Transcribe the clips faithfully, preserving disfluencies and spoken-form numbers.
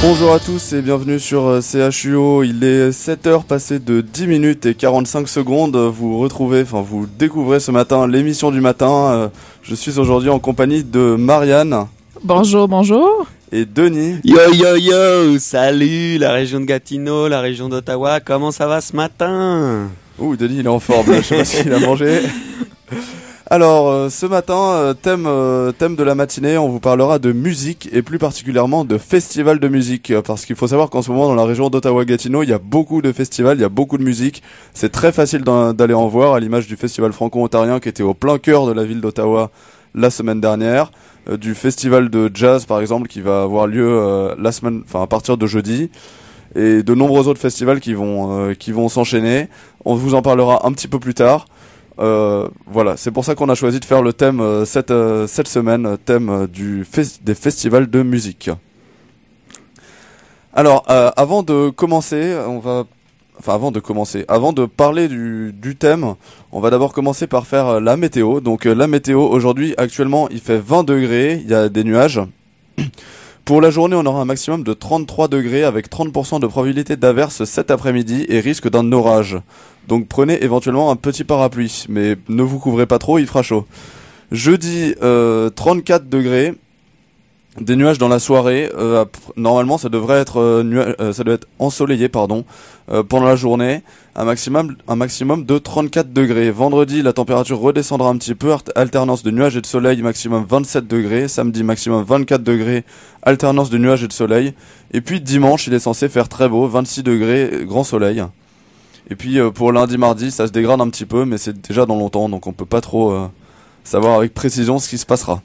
Bonjour à tous et bienvenue sur C H U O. Il est sept heures passées de dix minutes et quarante-cinq secondes. Vous retrouvez, enfin vous découvrez ce matin l'émission du matin. Je suis aujourd'hui en compagnie de Marianne. Bonjour, bonjour. Et Denis. Yo yo yo, salut la région de Gatineau, la région d'Ottawa, comment ça va ce matin? Ouh, Denis il est en forme, là, je sais pas s'il a mangé. Alors, euh, ce matin, euh, thème, euh, thème de la matinée, on vous parlera de musique et plus particulièrement de festivals de musique. Parce qu'il faut savoir qu'en ce moment, dans la région d'Ottawa-Gatineau, il y a beaucoup de festivals, il y a beaucoup de musique. C'est très facile d'aller en voir, à l'image du festival franco-ontarien qui était au plein cœur de la ville d'Ottawa la semaine dernière. Euh, du festival de jazz, par exemple, qui va avoir lieu euh, la semaine, enfin à partir de jeudi. Et de nombreux autres festivals qui vont, euh, qui vont s'enchaîner. On vous en parlera un petit peu plus tard. Euh, voilà, c'est pour ça qu'on a choisi de faire le thème euh, cette, euh, cette semaine, thème euh, du fes- des festivals de musique. Alors, euh, avant de commencer, on va, enfin avant de commencer, avant de parler du, du thème, on va d'abord commencer par faire euh, la météo. Donc euh, la météo aujourd'hui, actuellement, il fait vingt degrés, il y a des nuages. Pour la journée, on aura un maximum de trente-trois degrés avec trente pour cent de probabilité d'averse cet après-midi et risque d'un orage. Donc prenez éventuellement un petit parapluie, mais ne vous couvrez pas trop, il fera chaud. Jeudi, euh, trente-quatre degrés, des nuages dans la soirée. Euh, normalement, ça devrait être, euh, nua- euh, ça doit être ensoleillé, pardon, euh, pendant la journée. Un maximum, un maximum de trente-quatre degrés. Vendredi, la température redescendra un petit peu, alternance de nuages et de soleil, maximum vingt-sept degrés. Samedi, maximum vingt-quatre degrés, alternance de nuages et de soleil. Et puis dimanche, il est censé faire très beau, vingt-six degrés, grand soleil. Et puis euh, pour lundi, mardi, ça se dégrade un petit peu, mais c'est déjà dans longtemps, donc on peut pas trop euh, savoir avec précision ce qui se passera.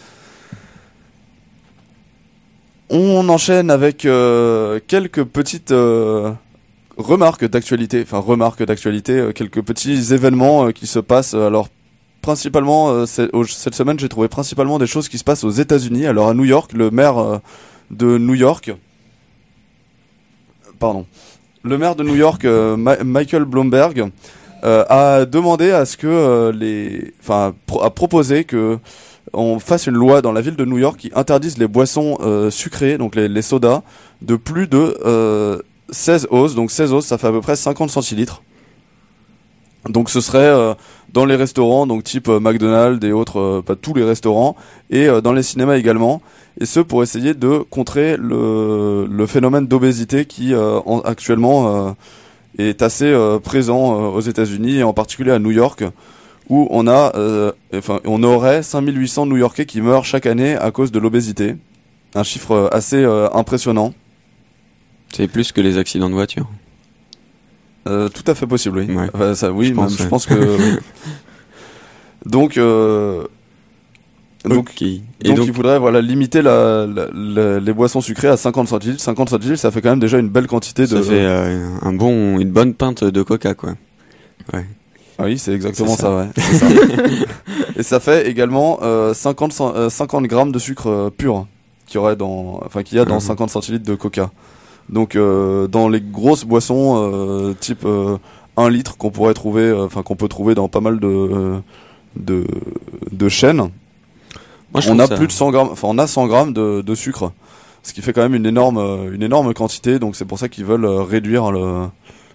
On enchaîne avec euh, quelques petites euh, remarques d'actualité, enfin remarques d'actualité, euh, quelques petits événements euh, qui se passent. Alors principalement, euh, au, cette semaine, j'ai trouvé principalement des choses qui se passent aux États-Unis. Alors à New York, le maire euh, de New York, pardon. Le maire de New York, euh, Ma- Michael Bloomberg, euh, a demandé à ce que euh, les, enfin, pro- a proposé que on fasse une loi dans la ville de New York qui interdise les boissons euh, sucrées, donc les, les sodas, de plus de euh, seize onces. Donc seize onces, ça fait à peu près cinquante centilitres. Donc ce serait euh, dans les restaurants, donc type euh, McDonald's et autres, euh, pas tous les restaurants, et euh, dans les cinémas également. Et ce pour essayer de contrer le, le phénomène d'obésité qui euh, en, actuellement euh, est assez euh, présent euh, aux États-Unis et en particulier à New York, où on a, euh, enfin, on aurait cinq mille huit cents New-Yorkais qui meurent chaque année à cause de l'obésité. Un chiffre assez euh, impressionnant. C'est plus que les accidents de voiture. Euh, tout à fait possible, oui. Ouais. Enfin, ça, oui, je pense, même, ouais. je pense que. Oui. Donc. Euh, Donc, okay. Et donc, donc, il faudrait voilà limiter la, la, la, les boissons sucrées à cinquante centilitres. cinquante centilitres, ça fait quand même déjà une belle quantité de. Ça fait euh, un bon, une bonne pinte de Coca, quoi. Ouais. Ah oui, c'est exactement c'est ça. ça, ouais. C'est ça. Et ça fait également euh, cinquante, euh, cinquante grammes de sucre euh, pur qu'il y aurait dans, enfin qu'il y a dans mmh. cinquante centilitres de Coca. Donc euh, dans les grosses boissons euh, type euh, un litre qu'on pourrait trouver, enfin euh, qu'on peut trouver dans pas mal de euh, de, de chaînes. Moi, on a ça... plus de cent grammes, enfin on a cent grammes de, de sucre, ce qui fait quand même une énorme, une énorme quantité. Donc c'est pour ça qu'ils veulent réduire le,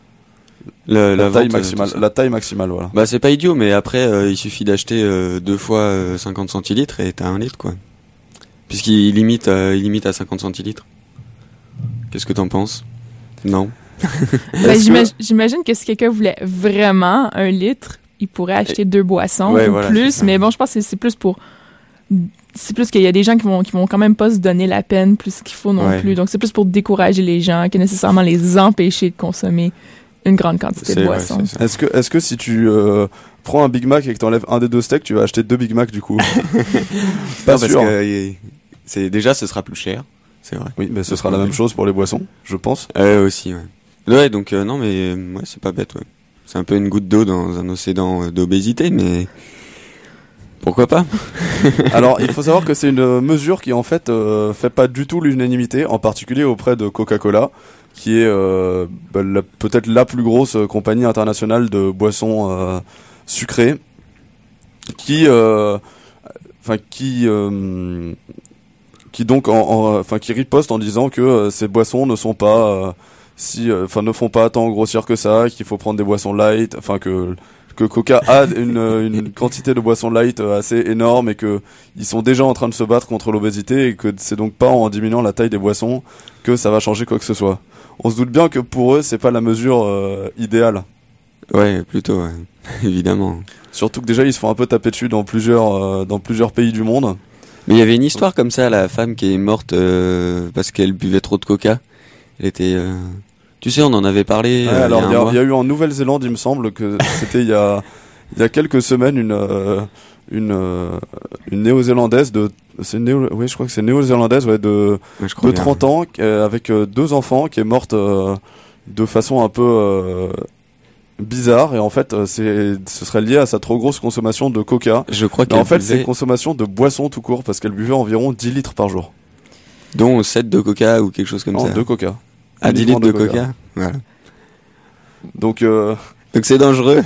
le la, la, taille vente, maximale, la taille maximale, voilà. Bah c'est pas idiot, mais après euh, il suffit d'acheter euh, deux fois euh, cinquante centilitres et t'as un litre, quoi. Puisqu'il limite, euh, il limite à cinquante centilitres. Qu'est-ce que t'en penses? Non. Ben, j'imagine, que... j'imagine que si quelqu'un voulait vraiment un litre, il pourrait acheter et... deux boissons ouais, ou voilà, plus. Mais bon, je pense que c'est plus pour c'est plus qu'il y a des gens qui vont qui vont quand même pas se donner la peine plus qu'il faut non ouais. plus. Donc c'est plus pour décourager les gens que nécessairement les empêcher de consommer une grande quantité c'est, de boissons. Ouais, est-ce que est-ce que si tu euh, prends un Big Mac et que t'enlèves un des deux steaks, tu vas acheter deux Big Mac du coup? Pas non, sûr. Parce que c'est déjà ce sera plus cher, c'est vrai. Oui, mais ce sera la même chose pour les boissons, je pense. Euh, aussi, ouais. Ouais, donc euh, non mais ouais, c'est pas bête, ouais. C'est un peu une goutte d'eau dans un océan d'obésité, mais pourquoi pas? Alors, il faut savoir que c'est une mesure qui en fait euh, fait pas du tout l'unanimité, en particulier auprès de Coca-Cola, qui est euh, bah, la, peut-être la plus grosse compagnie internationale de boissons euh, sucrées, qui, enfin euh, qui, euh, qui donc, en, enfin, qui riposte en disant que euh, ces boissons ne sont pas, euh, si, enfin, euh, ne font pas tant grossir que ça, qu'il faut prendre des boissons light, enfin que que Coca a une, une quantité de boissons light assez énorme et que ils sont déjà en train de se battre contre l'obésité et que c'est donc pas en diminuant la taille des boissons que ça va changer quoi que ce soit. On se doute bien que pour eux, c'est pas la mesure euh, idéale. Ouais, plutôt, ouais. Évidemment. Surtout que déjà, ils se font un peu taper dessus dans plusieurs, euh, dans plusieurs pays du monde. Mais il y avait une histoire comme ça, la femme qui est morte euh, parce qu'elle buvait trop de coca. Elle était... Euh... Tu sais, on en avait parlé. Ouais, euh, alors, il y, y, y a eu en Nouvelle-Zélande, il me semble, que c'était il y a, il y a quelques semaines, une, euh, une, euh, une néo-zélandaise de, c'est néo, oui, je crois que c'est néo-zélandaise, ouais, de, ouais, je crois de bien, trente ouais. ans, euh, avec euh, deux enfants, qui est morte euh, de façon un peu euh, bizarre, et en fait, euh, c'est, ce serait lié à sa trop grosse consommation de coca. Je crois Mais qu'elle en fait, buvait... c'est consommation de boissons tout court, parce qu'elle buvait environ dix litres par jour. Dont sept de coca ou quelque chose comme non, ça. de coca. Ah, dix litres de, de coca. coca. Voilà. Donc, euh... Donc c'est dangereux.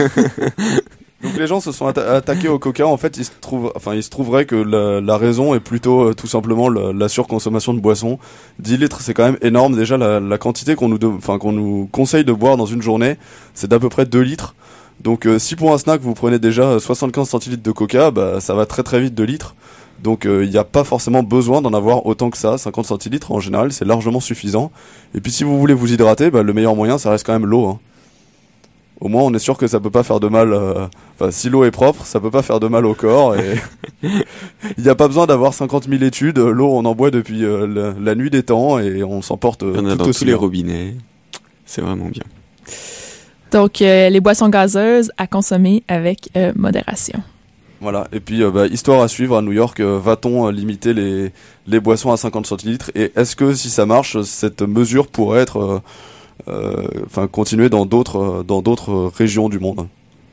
Donc les gens se sont atta- attaqués au coca. En fait, il se trouve, enfin, il se trouverait que la, la raison est plutôt euh, tout simplement la, la surconsommation de boissons. dix litres, c'est quand même énorme. Déjà, la, la quantité qu'on nous, de, enfin, qu'on nous conseille de boire dans une journée, c'est d'à peu près deux litres. Donc, euh, si pour un snack vous prenez déjà soixante-quinze centilitres de coca, bah, ça va très très vite deux litres. Donc, il euh, n'y a pas forcément besoin d'en avoir autant que ça. cinquante centilitres, en général, c'est largement suffisant. Et puis, si vous voulez vous hydrater, bah, le meilleur moyen, ça reste quand même l'eau, hein. Au moins, on est sûr que ça peut pas faire de mal. Euh... Enfin, si l'eau est propre, ça peut pas faire de mal au corps. Et il n'y a pas besoin d'avoir cinquante mille études. L'eau, on en boit depuis euh, la, la nuit des temps et on s'en porte euh, on a tout dans aussi tous les bien. robinets. C'est vraiment bien. Donc, euh, les boissons gazeuses à consommer avec euh, modération. Voilà. Et puis, euh, bah, histoire à suivre à New York, euh, va-t-on euh, limiter les les boissons à cinquante centilitres? Et est-ce que si ça marche, cette mesure pourrait être euh, enfin euh, continuer dans d'autres dans d'autres régions du monde?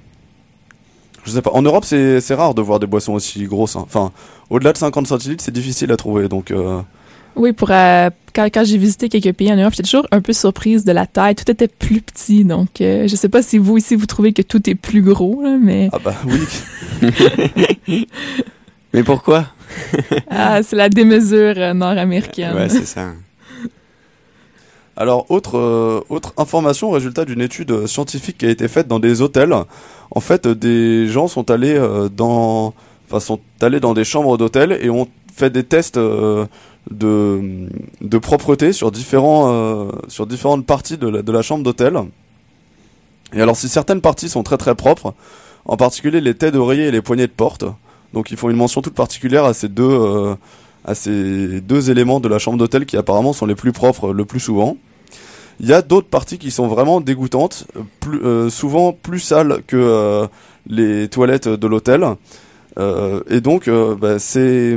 Je sais pas. En Europe, c'est c'est rare de voir des boissons aussi grosses, hein. Enfin, au-delà de cinquante centilitres, c'est difficile à trouver. Donc euh... oui, pour euh, quand quand j'ai visité quelques pays en Europe, j'étais toujours un peu surprise de la taille. Tout était plus petit. Donc euh, je sais pas si vous ici vous trouvez que tout est plus gros, là, mais ah bah oui. Mais pourquoi? Ah, c'est la démesure euh, nord-américaine. Ouais, c'est ça. Alors, autre, euh, autre information, résultat d'une étude scientifique qui a été faite dans des hôtels. En fait, des gens sont allés euh, dans, enfin, sont allés dans des chambres d'hôtel et ont fait des tests euh, de, de propreté sur différents, euh, sur différentes parties de la, de la chambre d'hôtel. Et alors, si certaines parties sont très très propres, en particulier les têtes d'oreiller et les poignées de porte, donc ils font une mention toute particulière à ces deux, euh, à ces deux éléments de la chambre d'hôtel qui apparemment sont les plus propres le plus souvent. Il y a d'autres parties qui sont vraiment dégoûtantes, plus, euh, souvent plus sales que euh, les toilettes de l'hôtel. Euh, et donc, euh, bah, c'est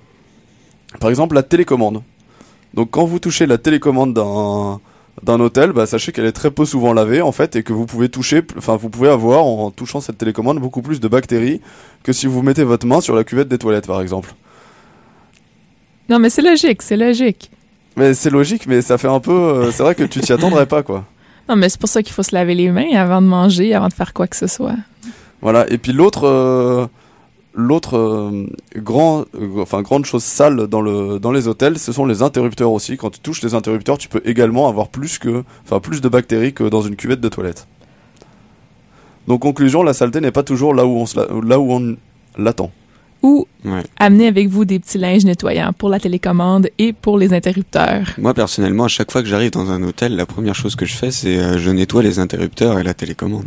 par exemple la télécommande. Donc, quand vous touchez la télécommande d'un d'un hôtel, bah, sachez qu'elle est très peu souvent lavée en fait, et que vous pouvez toucher, enfin, vous pouvez avoir en touchant cette télécommande beaucoup plus de bactéries que si vous mettez votre main sur la cuvette des toilettes, par exemple. Non, mais c'est logique, c'est logique. Mais c'est logique, mais ça fait un peu... Euh, c'est vrai que tu t'y attendrais pas, quoi. Non, mais c'est pour ça qu'il faut se laver les mains avant de manger, avant de faire quoi que ce soit. Voilà, et puis l'autre... Euh, l'autre euh, grand, euh, enfin, grande chose sale dans, le, dans les hôtels, ce sont les interrupteurs aussi. Quand tu touches les interrupteurs, tu peux également avoir plus, que, enfin, plus de bactéries que dans une cuvette de toilette. Donc, conclusion, la saleté n'est pas toujours là où on, se la, là où on l'attend. Ou ouais. Amenez avec vous des petits linges nettoyants pour la télécommande et pour les interrupteurs. Moi, personnellement, à chaque fois que j'arrive dans un hôtel, la première chose que je fais, c'est euh, je nettoie les interrupteurs et la télécommande.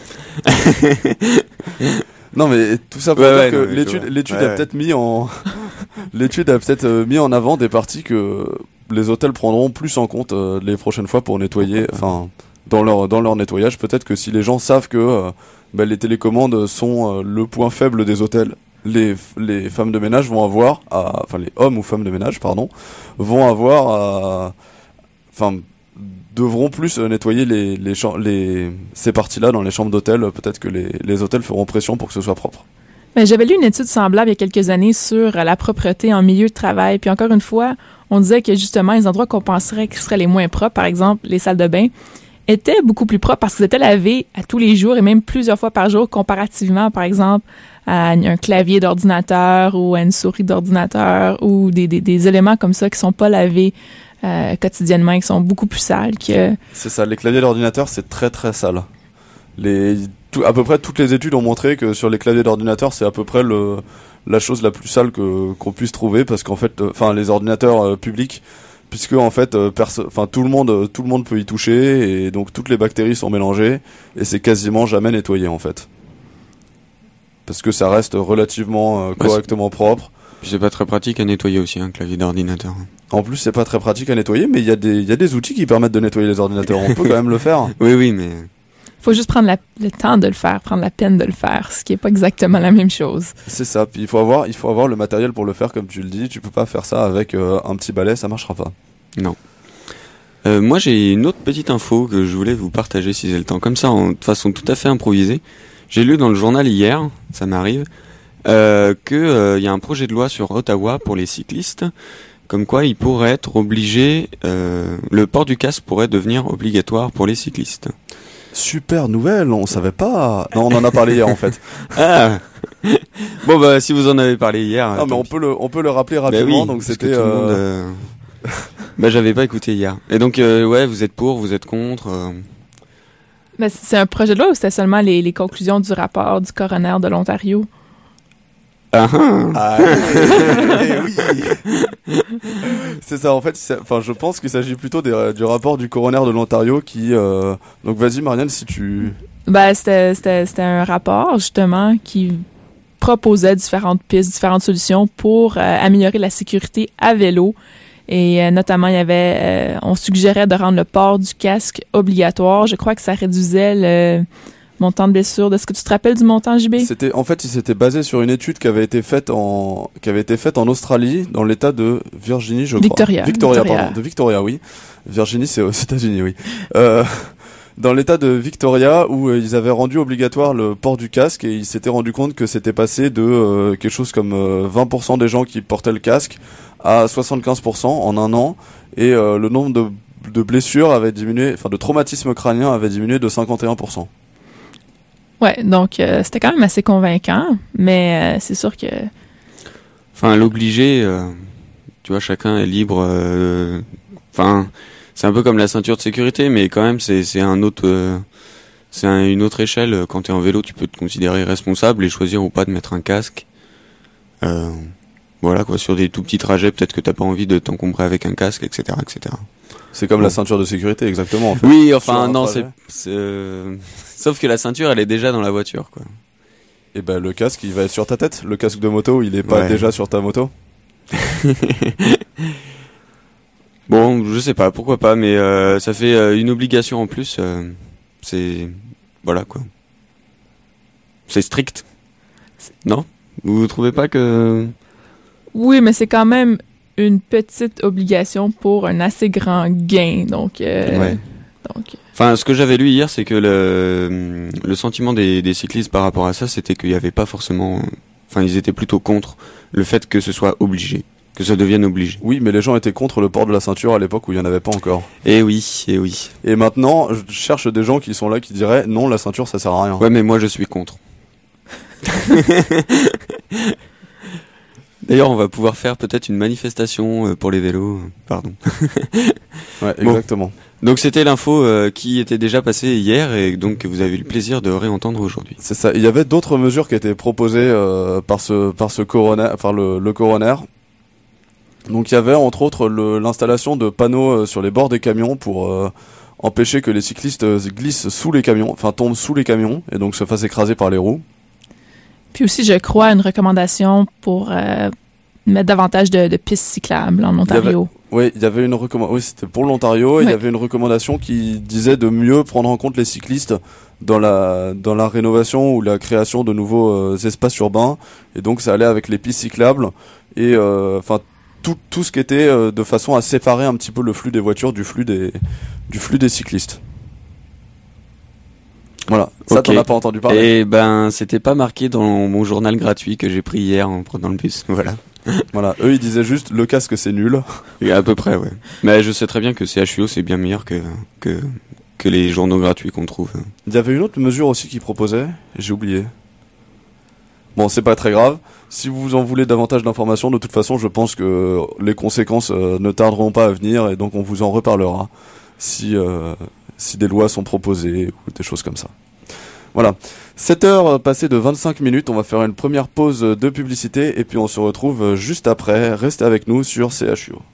Non, mais tout ça pour ouais, dire ouais, que non, l'étude, l'étude ouais, a ouais. peut-être mis en l'étude a peut-être euh, mis en avant des parties que les hôtels prendront plus en compte euh, les prochaines fois pour nettoyer, enfin dans leur dans leur nettoyage. Peut-être que si les gens savent que euh, bah, les télécommandes sont euh, le point faible des hôtels, les les femmes de ménage vont avoir, à, enfin les hommes ou femmes de ménage, pardon, vont avoir, à, enfin devront plus nettoyer les, les, les, ces parties-là dans les chambres d'hôtel. Peut-être que les, les hôtels feront pression pour que ce soit propre. Mais j'avais lu une étude semblable il y a quelques années sur la propreté en milieu de travail. Puis encore une fois, on disait que justement, les endroits qu'on penserait qui seraient les moins propres, par exemple les salles de bain, étaient beaucoup plus propres parce qu'ils étaient lavés à tous les jours et même plusieurs fois par jour comparativement, par exemple, à un clavier d'ordinateur ou à une souris d'ordinateur ou des, des, des éléments comme ça qui sont pas lavés euh, quotidiennement et qui sont beaucoup plus sales que... C'est ça, les claviers d'ordinateur, c'est très très sale. Les, tout, à peu près toutes les études ont montré que sur les claviers d'ordinateur, c'est à peu près le, la chose la plus sale que, qu'on puisse trouver parce qu'en fait, enfin, euh, les ordinateurs euh, publics, puisque en fait, euh, perso- enfin, tout le monde, euh, tout le monde peut y toucher et donc toutes les bactéries sont mélangées et c'est quasiment jamais nettoyé en fait. Parce que ça reste relativement euh, correctement ouais, propre. Puis c'est pas très pratique à nettoyer aussi un clavier d'ordinateur. En plus, c'est pas très pratique à nettoyer, mais il y a des, il y a des outils qui permettent de nettoyer les ordinateurs. On peut quand même le faire. Oui, oui, mais... Faut juste prendre la, le temps de le faire, prendre la peine de le faire, ce qui est pas exactement la même chose. C'est ça. Puis il faut avoir, il faut avoir le matériel pour le faire, comme tu le dis. Tu peux pas faire ça avec euh, un petit balai, ça marchera pas. Non. Euh, moi, j'ai une autre petite info que je voulais vous partager si j'ai le temps. Comme ça, en, de façon tout à fait improvisée. J'ai lu dans le journal hier, ça m'arrive, euh, que euh, y a un projet de loi sur Ottawa pour les cyclistes, comme quoi il pourrait être obligé, euh, le port du casque pourrait devenir obligatoire pour les cyclistes. Super nouvelle, on savait pas. Non, on en a parlé hier en fait. Ah. Bon bah si vous en avez parlé hier. Non mais on peut le, on peut le rappeler rapidement. Bah oui, donc c'était. Euh... Monde, euh... bah j'avais pas écouté hier. Et donc euh, ouais, vous êtes pour, vous êtes contre. Euh... Mais c'est un projet de loi ou c'était seulement les, les conclusions du rapport du coroner de l'Ontario? Ah, ah eh, oui. C'est ça en fait. Enfin, je pense qu'il s'agit plutôt des, du rapport du coroner de l'Ontario qui. Euh... Donc vas-y Marianne, si tu. Ben c'était c'était c'était un rapport justement qui proposait différentes pistes, différentes solutions pour euh, améliorer la sécurité à vélo. Et euh, notamment, il y avait, euh, on suggérait de rendre le port du casque obligatoire. Je crois que ça réduisait le montant de blessure. Est-ce que tu te rappelles du montant, J B? C'était, en fait, il s'était basé sur une étude qui avait été faite en, qui avait été faite en Australie, dans l'État de Virginie, je Victoria. crois. Victoria. Victoria, pardon, de Victoria, oui. Virginie, c'est aux États-Unis, oui. Euh, dans l'État de Victoria, où euh, ils avaient rendu obligatoire le port du casque et ils s'étaient rendu compte que c'était passé de euh, quelque chose comme euh, vingt pour cent des gens qui portaient le casque à soixante-quinze pour cent en un an et euh, le nombre de, de blessures avait diminué, enfin de traumatismes crâniens avait diminué de cinquante et un pour cent. Ouais, donc euh, c'était quand même assez convaincant, mais euh, c'est sûr que... Enfin, l'obliger, euh, tu vois, chacun est libre... Enfin, euh, c'est un peu comme la ceinture de sécurité, mais quand même, c'est, c'est un autre... Euh, c'est un, une autre échelle. Quand t'es en vélo, tu peux te considérer responsable et choisir ou pas de mettre un casque. Euh... Voilà quoi, sur des tout petits trajets, peut-être que t'as pas envie de t'encombrer avec un casque, et cetera, et cetera. C'est comme bon. La ceinture de sécurité, exactement. En fait. Oui, enfin non, c'est, c'est euh... sauf que la ceinture, elle est déjà dans la voiture, quoi. Et ben le casque, il va être sur ta tête. Le casque de moto, il est pas ouais. déjà sur ta moto. Bon, je sais pas, pourquoi pas, mais euh, ça fait euh, une obligation en plus. Euh, c'est voilà quoi. C'est strict, non? Vous trouvez pas que... Oui, mais c'est quand même une petite obligation pour un assez grand gain, donc... Euh, ouais. donc... Enfin, ce que j'avais lu hier, c'est que le, le sentiment des, des cyclistes par rapport à ça, c'était qu'il n'y avait pas forcément... Enfin, ils étaient plutôt contre le fait que ce soit obligé, que ça devienne obligé. Oui, mais les gens étaient contre le port de la ceinture à l'époque où il n'y en avait pas encore. Eh oui, eh oui. Et maintenant, je cherche des gens qui sont là qui diraient non, la ceinture, ça sert à rien. Ouais, mais moi, je suis contre. D'ailleurs, on va pouvoir faire peut-être une manifestation pour les vélos. Pardon. Ouais, exactement. Bon. Donc c'était l'info euh, qui était déjà passée hier et donc que vous avez eu le plaisir de réentendre aujourd'hui. C'est ça. Il y avait d'autres mesures qui étaient proposées euh, par ce par ce coroner, par le, le coroner. Donc il y avait entre autres le, l'installation de panneaux euh, sur les bords des camions pour euh, empêcher que les cyclistes euh, glissent sous les camions, enfin tombent sous les camions et donc se fassent écraser par les roues. Puis aussi, je crois, une recommandation pour euh, mettre davantage de, de pistes cyclables en Ontario. Oui, il y avait une recommandation. Oui, c'était pour l'Ontario. Oui. Il y avait une recommandation qui disait de mieux prendre en compte les cyclistes dans la dans la rénovation ou la création de nouveaux euh, espaces urbains. Et donc, ça allait avec les pistes cyclables et enfin euh, tout tout ce qui était euh, de façon à séparer un petit peu le flux des voitures du flux des du flux des cyclistes. Voilà, ça okay. T'en as pas entendu parler. Et ben, c'était pas marqué dans mon journal gratuit que j'ai pris hier en prenant le bus. Voilà. Voilà, eux ils disaient juste le casque c'est nul. Et à peu près, ouais. Mais je sais très bien que C H U O c'est bien meilleur que que que les journaux gratuits qu'on trouve. Il y avait une autre mesure aussi qu'ils proposaient, j'ai oublié. Bon, c'est pas très grave. Si vous en voulez davantage d'informations, de toute façon, je pense que les conséquences euh, ne tarderont pas à venir et donc on vous en reparlera si, euh, si des lois sont proposées ou des choses comme ça. Voilà. sept heures passées de vingt-cinq minutes, on va faire une première pause de publicité et puis on se retrouve juste après. Restez avec nous sur C H U O.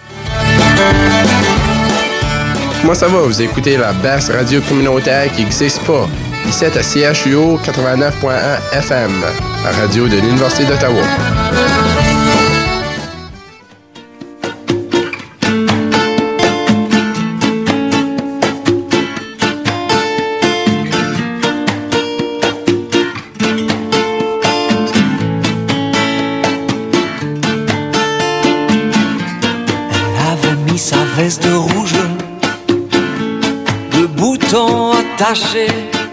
Comment ça va? Vous écoutez la basse radio communautaire qui n'existe pas. Ici à C H U O quatre-vingt-neuf point un F M, la radio de l'Université d'Ottawa. Elle avait mis sa veste rouge, de boutons attachés,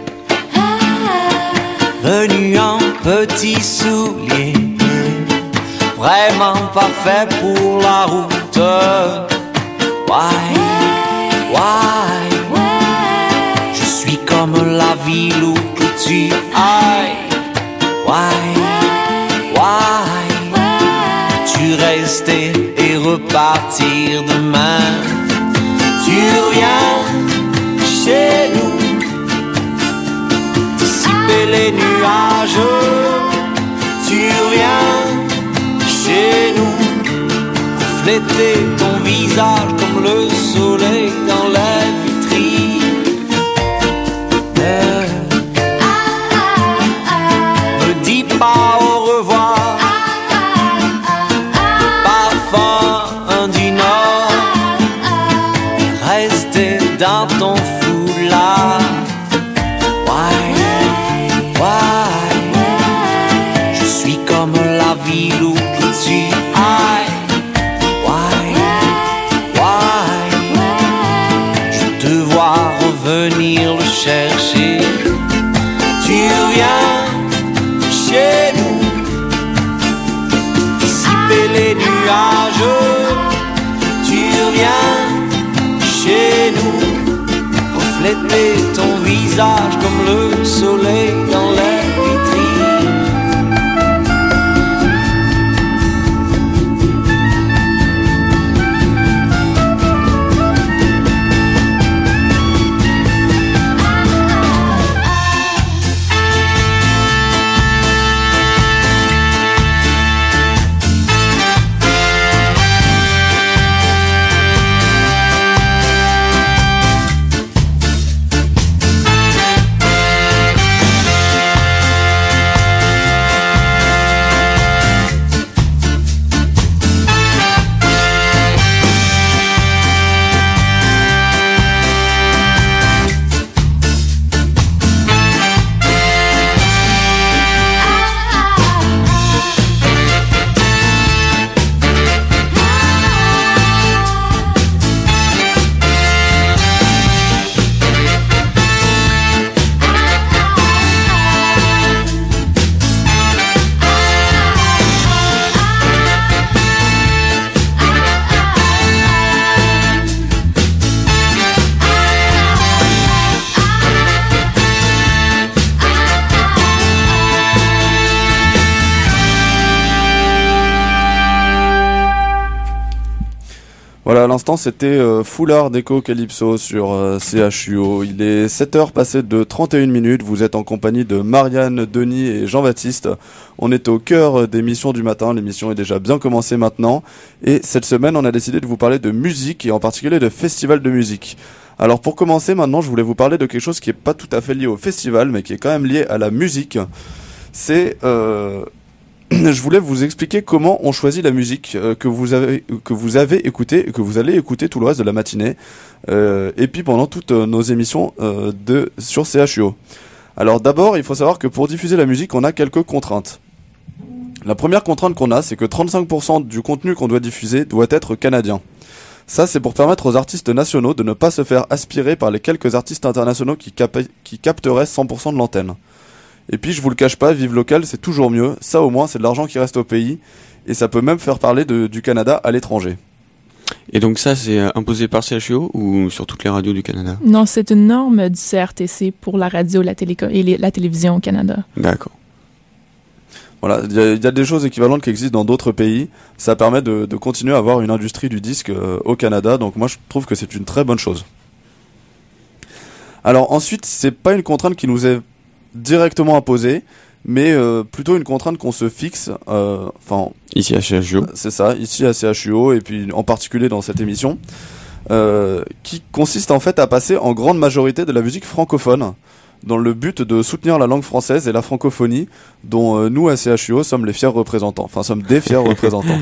venu en petits souliers, vraiment pas fait pour la route. Why, why, je suis comme la ville où que tu ailles. Why, why, tu restais et repartir demain. Tu reviens chez nous, les nuages, tu reviens chez nous, refléter ton visage comme le soleil dans les vitrines. Euh, me dis pas au revoir, le parfum du Nord, rester dans ton foulard. Ville où que tu ailles. Why, why, je te vois revenir le chercher. Tu reviens chez nous, dissiper les nuages. Tu reviens chez nous, refléter ton visage comme le soleil dans les vitrines. Voilà, à l'instant c'était euh, Foulard d'Echo Calypso sur euh, C H U O. Il est sept heures passées de trente et une minutes. Vous êtes en compagnie de Marianne, Denis et Jean-Baptiste. On est au cœur des missions du matin. L'émission est déjà bien commencée maintenant. Et cette semaine, on a décidé de vous parler de musique et en particulier de festivals de musique. Alors pour commencer maintenant, je voulais vous parler de quelque chose qui est pas tout à fait lié au festival, mais qui est quand même lié à la musique. C'est... Euh je voulais vous expliquer comment on choisit la musique euh, que vous avez que vous avez écoutée et que vous allez écouter tout le reste de la matinée euh, et puis pendant toutes euh, nos émissions euh, de sur C H U O. Alors d'abord, il faut savoir que pour diffuser la musique, on a quelques contraintes. La première contrainte qu'on a, c'est que trente-cinq pour cent du contenu qu'on doit diffuser doit être canadien. Ça, c'est pour permettre aux artistes nationaux de ne pas se faire aspirer par les quelques artistes internationaux qui, cap- qui capteraient cent pour cent de l'antenne. Et puis je vous le cache pas, vivre local c'est toujours mieux, ça au moins c'est de l'argent qui reste au pays, et ça peut même faire parler de, du Canada à l'étranger. Et donc ça, c'est imposé par C H U O ou sur toutes les radios du Canada? Non, c'est une norme du C R T C pour la radio la téléco- et les, la télévision au Canada. D'accord. Voilà, il y, y a des choses équivalentes qui existent dans d'autres pays. Ça permet de, de continuer à avoir une industrie du disque euh, au Canada. Donc moi, je trouve que c'est une très bonne chose. Alors ensuite, c'est pas une contrainte qui nous est directement imposée, mais euh, plutôt une contrainte qu'on se fixe. Enfin, euh, ici à C H U O. C'est ça, ici à C H U O et puis en particulier dans cette émission, euh, qui consiste en fait à passer en grande majorité de la musique francophone, dans le but de soutenir la langue française et la francophonie, dont euh, nous à C H U O sommes les fiers représentants. Enfin, sommes des fiers représentants.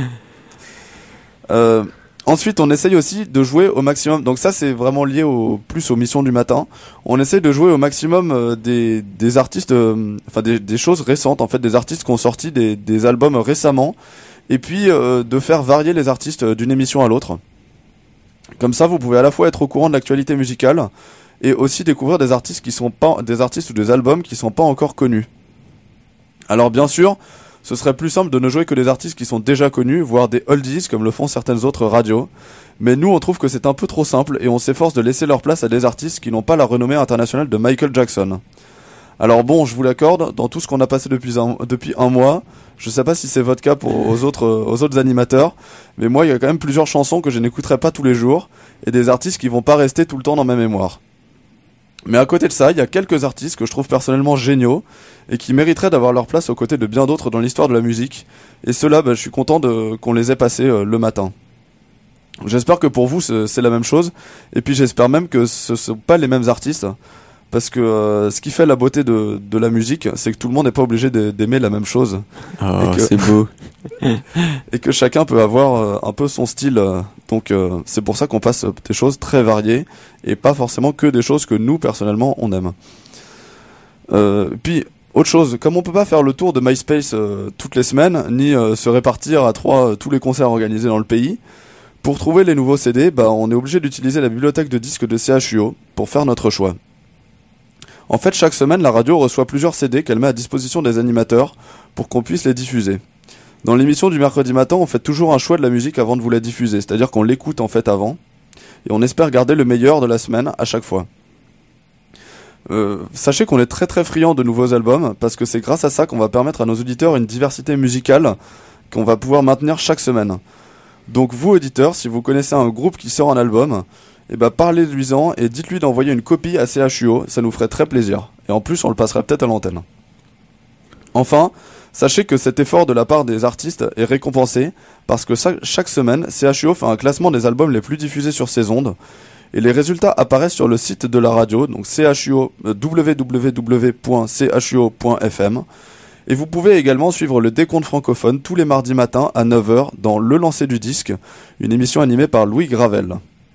Euh, Ensuite, on essaye aussi de jouer au maximum. Donc ça, c'est vraiment lié au plus aux missions du matin. On essaye de jouer au maximum euh, des, des artistes, euh, enfin des, des choses récentes, en fait, des artistes qui ont sorti des, des albums récemment, et puis euh, de faire varier les artistes d'une émission à l'autre. Comme ça, vous pouvez à la fois être au courant de l'actualité musicale et aussi découvrir des artistes qui sont pas, des artistes ou des albums qui sont pas encore connus. Alors bien sûr, ce serait plus simple de ne jouer que des artistes qui sont déjà connus, voire des oldies comme le font certaines autres radios. Mais nous, on trouve que c'est un peu trop simple et on s'efforce de laisser leur place à des artistes qui n'ont pas la renommée internationale de Michael Jackson. Alors bon, je vous l'accorde, dans tout ce qu'on a passé depuis un, depuis un mois, je sais pas si c'est votre cas pour aux autres, aux autres animateurs, mais moi, il y a quand même plusieurs chansons que je n'écouterai pas tous les jours et des artistes qui vont pas rester tout le temps dans ma mémoire. Mais à côté de ça, il y a quelques artistes que je trouve personnellement géniaux et qui mériteraient d'avoir leur place aux côtés de bien d'autres dans l'histoire de la musique. Et ceux-là, bah, je suis content de, qu'on les ait passés euh, le matin. J'espère que pour vous, c'est, c'est la même chose. Et puis j'espère même que ce ne sont pas les mêmes artistes. Parce que euh, ce qui fait la beauté de, de la musique, c'est que tout le monde n'est pas obligé d'aimer la même chose. Oh, et que, c'est beau. Et que chacun peut avoir euh, un peu son style. Euh, donc euh, c'est pour ça qu'on passe des choses très variées et pas forcément que des choses que nous, personnellement, on aime. Euh, puis, autre chose, comme on peut pas faire le tour de MySpace euh, toutes les semaines, ni euh, se répartir à trois euh, tous les concerts organisés dans le pays, pour trouver les nouveaux C D, bah, on est obligé d'utiliser la bibliothèque de disques de C H U O pour faire notre choix. En fait, chaque semaine, la radio reçoit plusieurs C D qu'elle met à disposition des animateurs pour qu'on puisse les diffuser. Dans l'émission du mercredi matin, on fait toujours un choix de la musique avant de vous la diffuser, c'est-à-dire qu'on l'écoute en fait avant, et on espère garder le meilleur de la semaine à chaque fois. Euh, sachez qu'on est très très friand de nouveaux albums, parce que c'est grâce à ça qu'on va permettre à nos auditeurs une diversité musicale qu'on va pouvoir maintenir chaque semaine. Donc vous, auditeurs, si vous connaissez un groupe qui sort un album, eh ben parlez-lui-en et dites-lui d'envoyer une copie à C H U O, ça nous ferait très plaisir. Et en plus, on le passerait peut-être à l'antenne. Enfin, sachez que cet effort de la part des artistes est récompensé, parce que ça, chaque semaine, C H U O fait un classement des albums les plus diffusés sur ses ondes, et les résultats apparaissent sur le site de la radio, donc C H U O, w w w point c h u o point f m. Et vous pouvez également suivre le décompte francophone tous les mardis matins à neuf heures dans Le Lancer du Disque, une émission animée par Louis Gravel.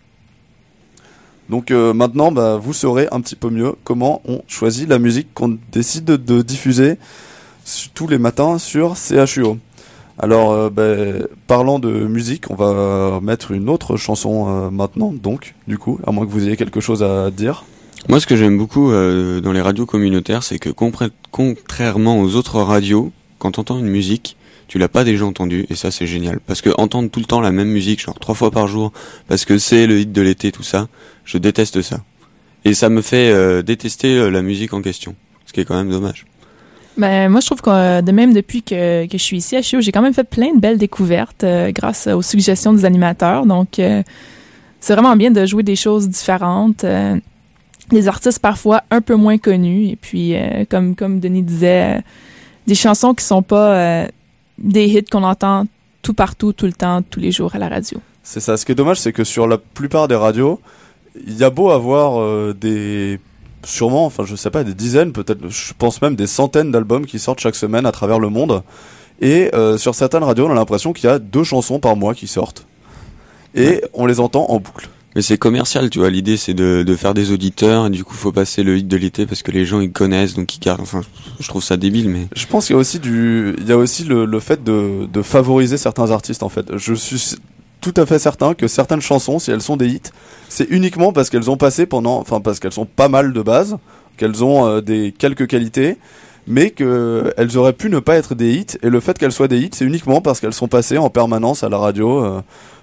Donc euh, maintenant, bah, vous saurez un petit peu mieux comment on choisit la musique qu'on décide de, de diffuser tous les matins sur C H U O. Alors, euh, bah, parlant de musique, on va mettre une autre chanson euh, maintenant, donc, du coup, à moins que vous ayez quelque chose à dire. Moi, ce que j'aime beaucoup euh, dans les radios communautaires, c'est que compré- contrairement aux autres radios, quand t'entends une musique, tu l'as pas déjà entendue, et ça c'est génial. Parce que entendre tout le temps la même musique, genre trois fois par jour, parce que c'est le hit de l'été, tout ça, je déteste ça. Et ça me fait euh, détester euh, la musique en question, ce qui est quand même dommage. Ben, moi, je trouve que euh, de même depuis que, que je suis ici à C H U O, j'ai quand même fait plein de belles découvertes euh, grâce aux suggestions des animateurs. Donc, euh, c'est vraiment bien de jouer des choses différentes. Euh, des artistes parfois un peu moins connus. Et puis, euh, comme, comme Denis disait, euh, des chansons qui sont pas euh, des hits qu'on entend tout partout, tout le temps, tous les jours à la radio. C'est ça. Ce qui est dommage, c'est que sur la plupart des radios, il y a beau avoir euh, des... sûrement, enfin je sais pas, des dizaines, peut-être, je pense même des centaines d'albums qui sortent chaque semaine à travers le monde. Et euh, sur certaines radios, on a l'impression qu'il y a deux chansons par mois qui sortent. Et ouais. On les entend en boucle. Mais c'est commercial, tu vois. L'idée, c'est de, de faire des auditeurs. Et du coup, faut passer le hit de l'été parce que les gens, ils connaissent, donc ils gardent. Enfin, je trouve ça débile, mais. Je pense qu'il y a aussi du, il y a aussi le, le fait de, de favoriser certains artistes, en fait. Je suis tout à fait certain que certaines chansons, si elles sont des hits, c'est uniquement parce qu'elles ont passé pendant, enfin, parce qu'elles sont pas mal de base, qu'elles ont euh, des quelques qualités, mais qu'elles auraient pu ne pas être des hits. Et le fait qu'elles soient des hits, c'est uniquement parce qu'elles sont passées en permanence à la radio, euh,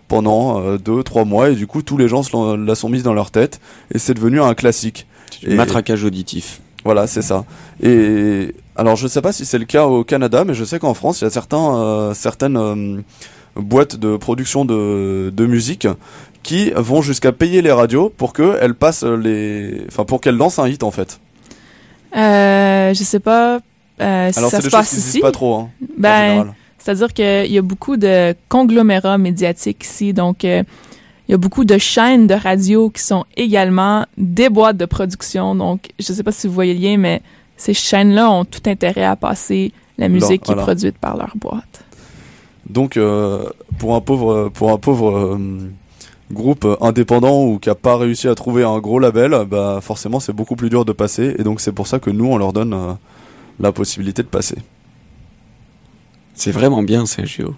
pendant euh, deux, trois mois, et du coup tous les gens se la sont mis dans leur tête, et c'est devenu un classique. C'est du matraquage auditif. Voilà, c'est ça. Et alors je sais pas si c'est le cas au Canada, mais je sais qu'en France il y a certains, euh, certaines euh, boîtes de production de, de musique qui vont jusqu'à payer les radios pour qu'elles passent les, enfin pour qu'elles lancent un hit en fait. Euh, je sais pas. Euh, si alors ça c'est se des choses passe qui ici. n'existent pas trop, hein, Ben, en général. C'est-à-dire qu'il y a beaucoup de conglomérats médiatiques ici, donc euh, il y a beaucoup de chaînes de radio qui sont également des boîtes de production. Donc, je sais pas si vous voyez le lien, mais ces chaînes-là ont tout intérêt à passer la musique Non, qui voilà. est produite par leur boîte. Donc euh, pour un pauvre, pour un pauvre euh, groupe indépendant ou qui a pas réussi à trouver un gros label, bah forcément c'est beaucoup plus dur de passer, et donc c'est pour ça que nous on leur donne euh, la possibilité de passer. C'est vraiment bien, Sergio.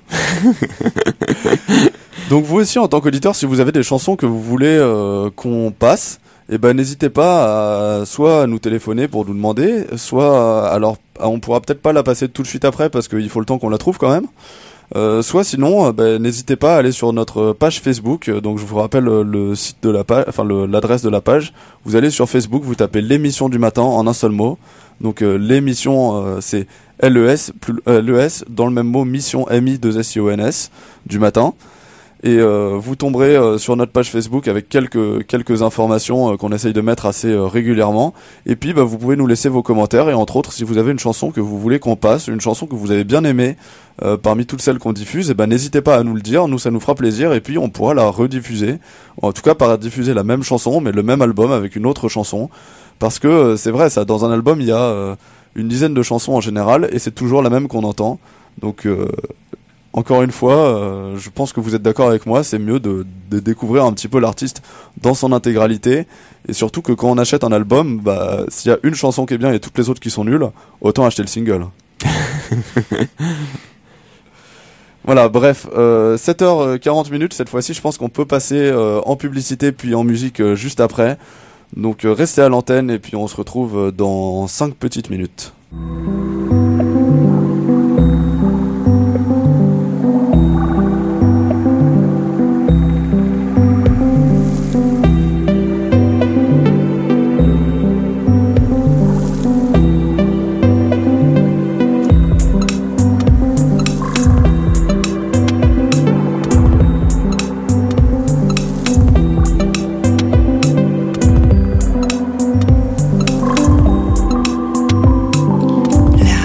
Donc vous aussi en tant qu'auditeur, si vous avez des chansons que vous voulez euh, qu'on passe, eh ben n'hésitez pas à soit à nous téléphoner pour nous demander, soit à, alors on pourra peut-être pas la passer tout de suite après parce qu'il faut le temps qu'on la trouve quand même. Euh, soit sinon, euh, ben, n'hésitez pas à aller sur notre page Facebook. Donc je vous rappelle euh, le site de la page, enfin le, l'adresse de la page. Vous allez sur Facebook, vous tapez l'émission du matin en un seul mot. Donc euh, l'émission, euh, c'est L E S plus euh, L E S dans le même mot, mission M I deux S I O N S du matin. Et euh, vous tomberez euh, sur notre page Facebook avec quelques quelques informations euh, qu'on essaye de mettre assez euh, régulièrement. Et puis bah, vous pouvez nous laisser vos commentaires, et entre autres si vous avez une chanson que vous voulez qu'on passe, une chanson que vous avez bien aimée euh, parmi toutes celles qu'on diffuse, et ben n'hésitez pas à nous le dire, nous ça nous fera plaisir, et puis on pourra la rediffuser. En tout cas par diffuser la même chanson mais le même album avec une autre chanson, parce que euh, c'est vrai ça, dans un album il y a euh, une dizaine de chansons en général et c'est toujours la même qu'on entend. Donc euh, encore une fois, euh, je pense que vous êtes d'accord avec moi, c'est mieux de, de découvrir un petit peu l'artiste dans son intégralité, et surtout que quand on achète un album, bah, s'il y a une chanson qui est bien et toutes les autres qui sont nulles, autant acheter le single. Voilà, bref, euh, sept heures quarante minutes cette fois-ci, je pense qu'on peut passer euh, en publicité puis en musique euh, juste après. Donc euh, restez à l'antenne et puis on se retrouve euh, dans cinq petites minutes. La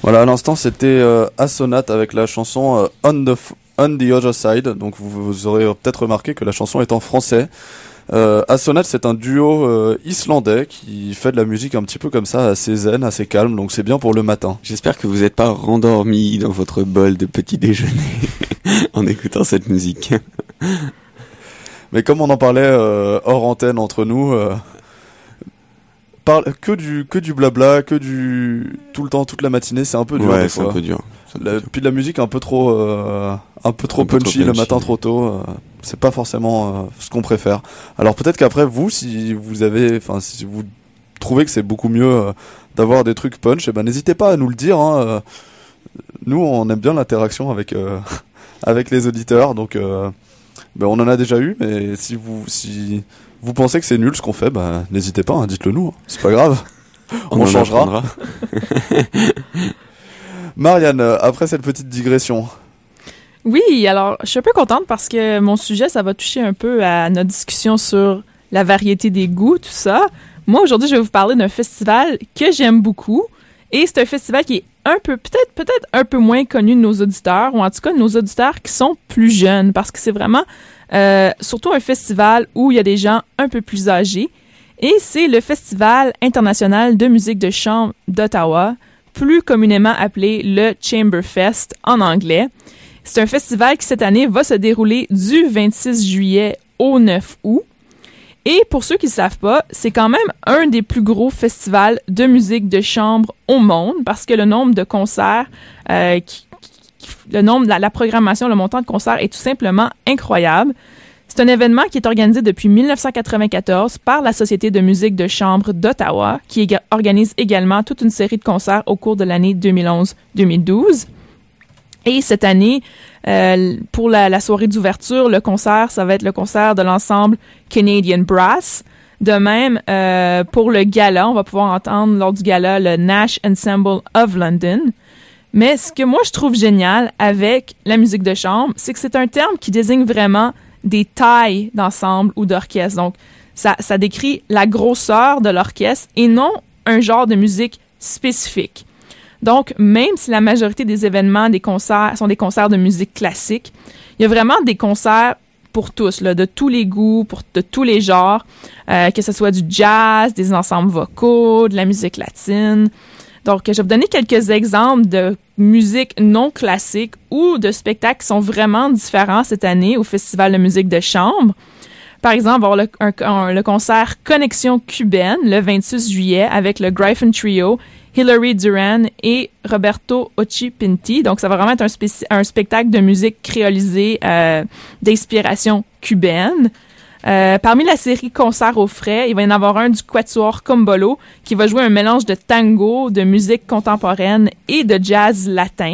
Voilà, à l'instant, c'était euh, Assonate avec la chanson euh, On the F- On the Other Side. Donc vous, vous aurez peut-être remarqué que la chanson est en français. Euh, Assonate, c'est un duo euh, islandais qui fait de la musique un petit peu comme ça, assez zen, assez calme. Donc c'est bien pour le matin. J'espère que vous n'êtes pas rendormi dans votre bol de petit déjeuner en écoutant cette musique. Mais comme on en parlait euh, hors antenne entre nous, euh, parle que du que du blabla, que du tout le temps, toute la matinée, c'est un peu dur. Ouais, des c'est fois. un peu dur. Un peu La, dur. puis de la musique un peu trop, euh, un peu trop Un peu punchy trop le punchy. matin trop tôt. Euh, c'est pas forcément euh, ce qu'on préfère. Alors peut-être qu'après vous, si vous avez, enfin si vous trouvez que c'est beaucoup mieux euh, d'avoir des trucs punch, eh ben n'hésitez pas à nous le dire. Hein, euh, nous, on aime bien l'interaction avec euh, avec les auditeurs, donc euh, ben, on en a déjà eu. Mais si vous si vous pensez que c'est nul ce qu'on fait, ben n'hésitez pas, hein, dites-le nous. Hein, c'est pas grave. On, en changera. apprendra. Marianne, après cette petite digression. Oui, alors je suis un peu contente parce que mon sujet, ça va toucher un peu à notre discussion sur la variété des goûts, tout ça. Moi, aujourd'hui, je vais vous parler d'un festival que j'aime beaucoup. Et c'est un festival qui est un peu, peut-être, peut-être un peu moins connu de nos auditeurs, ou en tout cas de nos auditeurs qui sont plus jeunes, parce que c'est vraiment euh, surtout un festival où il y a des gens un peu plus âgés. Et c'est le Festival international de musique de chambre d'Ottawa, plus communément appelé le Chamberfest en anglais. C'est un festival qui, cette année, va se dérouler du vingt-six juillet au neuf août. Et pour ceux qui ne savent pas, c'est quand même un des plus gros festivals de musique de chambre au monde, parce que le nombre de concerts, euh, qui, qui, le nombre, la, la programmation, le montant de concerts est tout simplement incroyable. C'est un événement qui est organisé depuis dix-neuf cent quatre-vingt-quatorze par la Société de musique de chambre d'Ottawa, qui ég- organise également toute une série de concerts au cours de l'année deux mille onze deux mille douze. Et cette année, euh, pour la, la soirée d'ouverture, le concert, ça va être le concert de l'ensemble Canadian Brass. De même, euh, pour le gala, on va pouvoir entendre lors du gala le Nash Ensemble of London. Mais ce que moi je trouve génial avec la musique de chambre, c'est que c'est un terme qui désigne vraiment des tailles d'ensemble ou d'orchestre. Donc, ça, ça décrit la grosseur de l'orchestre et non un genre de musique spécifique. Donc, même si la majorité des événements, des concerts, sont des concerts de musique classique, il y a vraiment des concerts pour tous, là, de tous les goûts, pour, de tous les genres, euh, que ce soit du jazz, des ensembles vocaux, de la musique latine. Donc, je vais vous donner quelques exemples de musique non classique ou de spectacles qui sont vraiment différents cette année au Festival de musique de chambre. Par exemple, on va avoir le, un, un, le concert Connexion cubaine le vingt-six juillet avec le Gryphon Trio, Hilary Duran et Roberto Occhipinti. Donc, ça va vraiment être un, spéci- un spectacle de musique créolisée euh, d'inspiration cubaine. Euh, parmi la série Concerts au frais, il va y en avoir un du Quatuor Combolo qui va jouer un mélange de tango, de musique contemporaine et de jazz latin.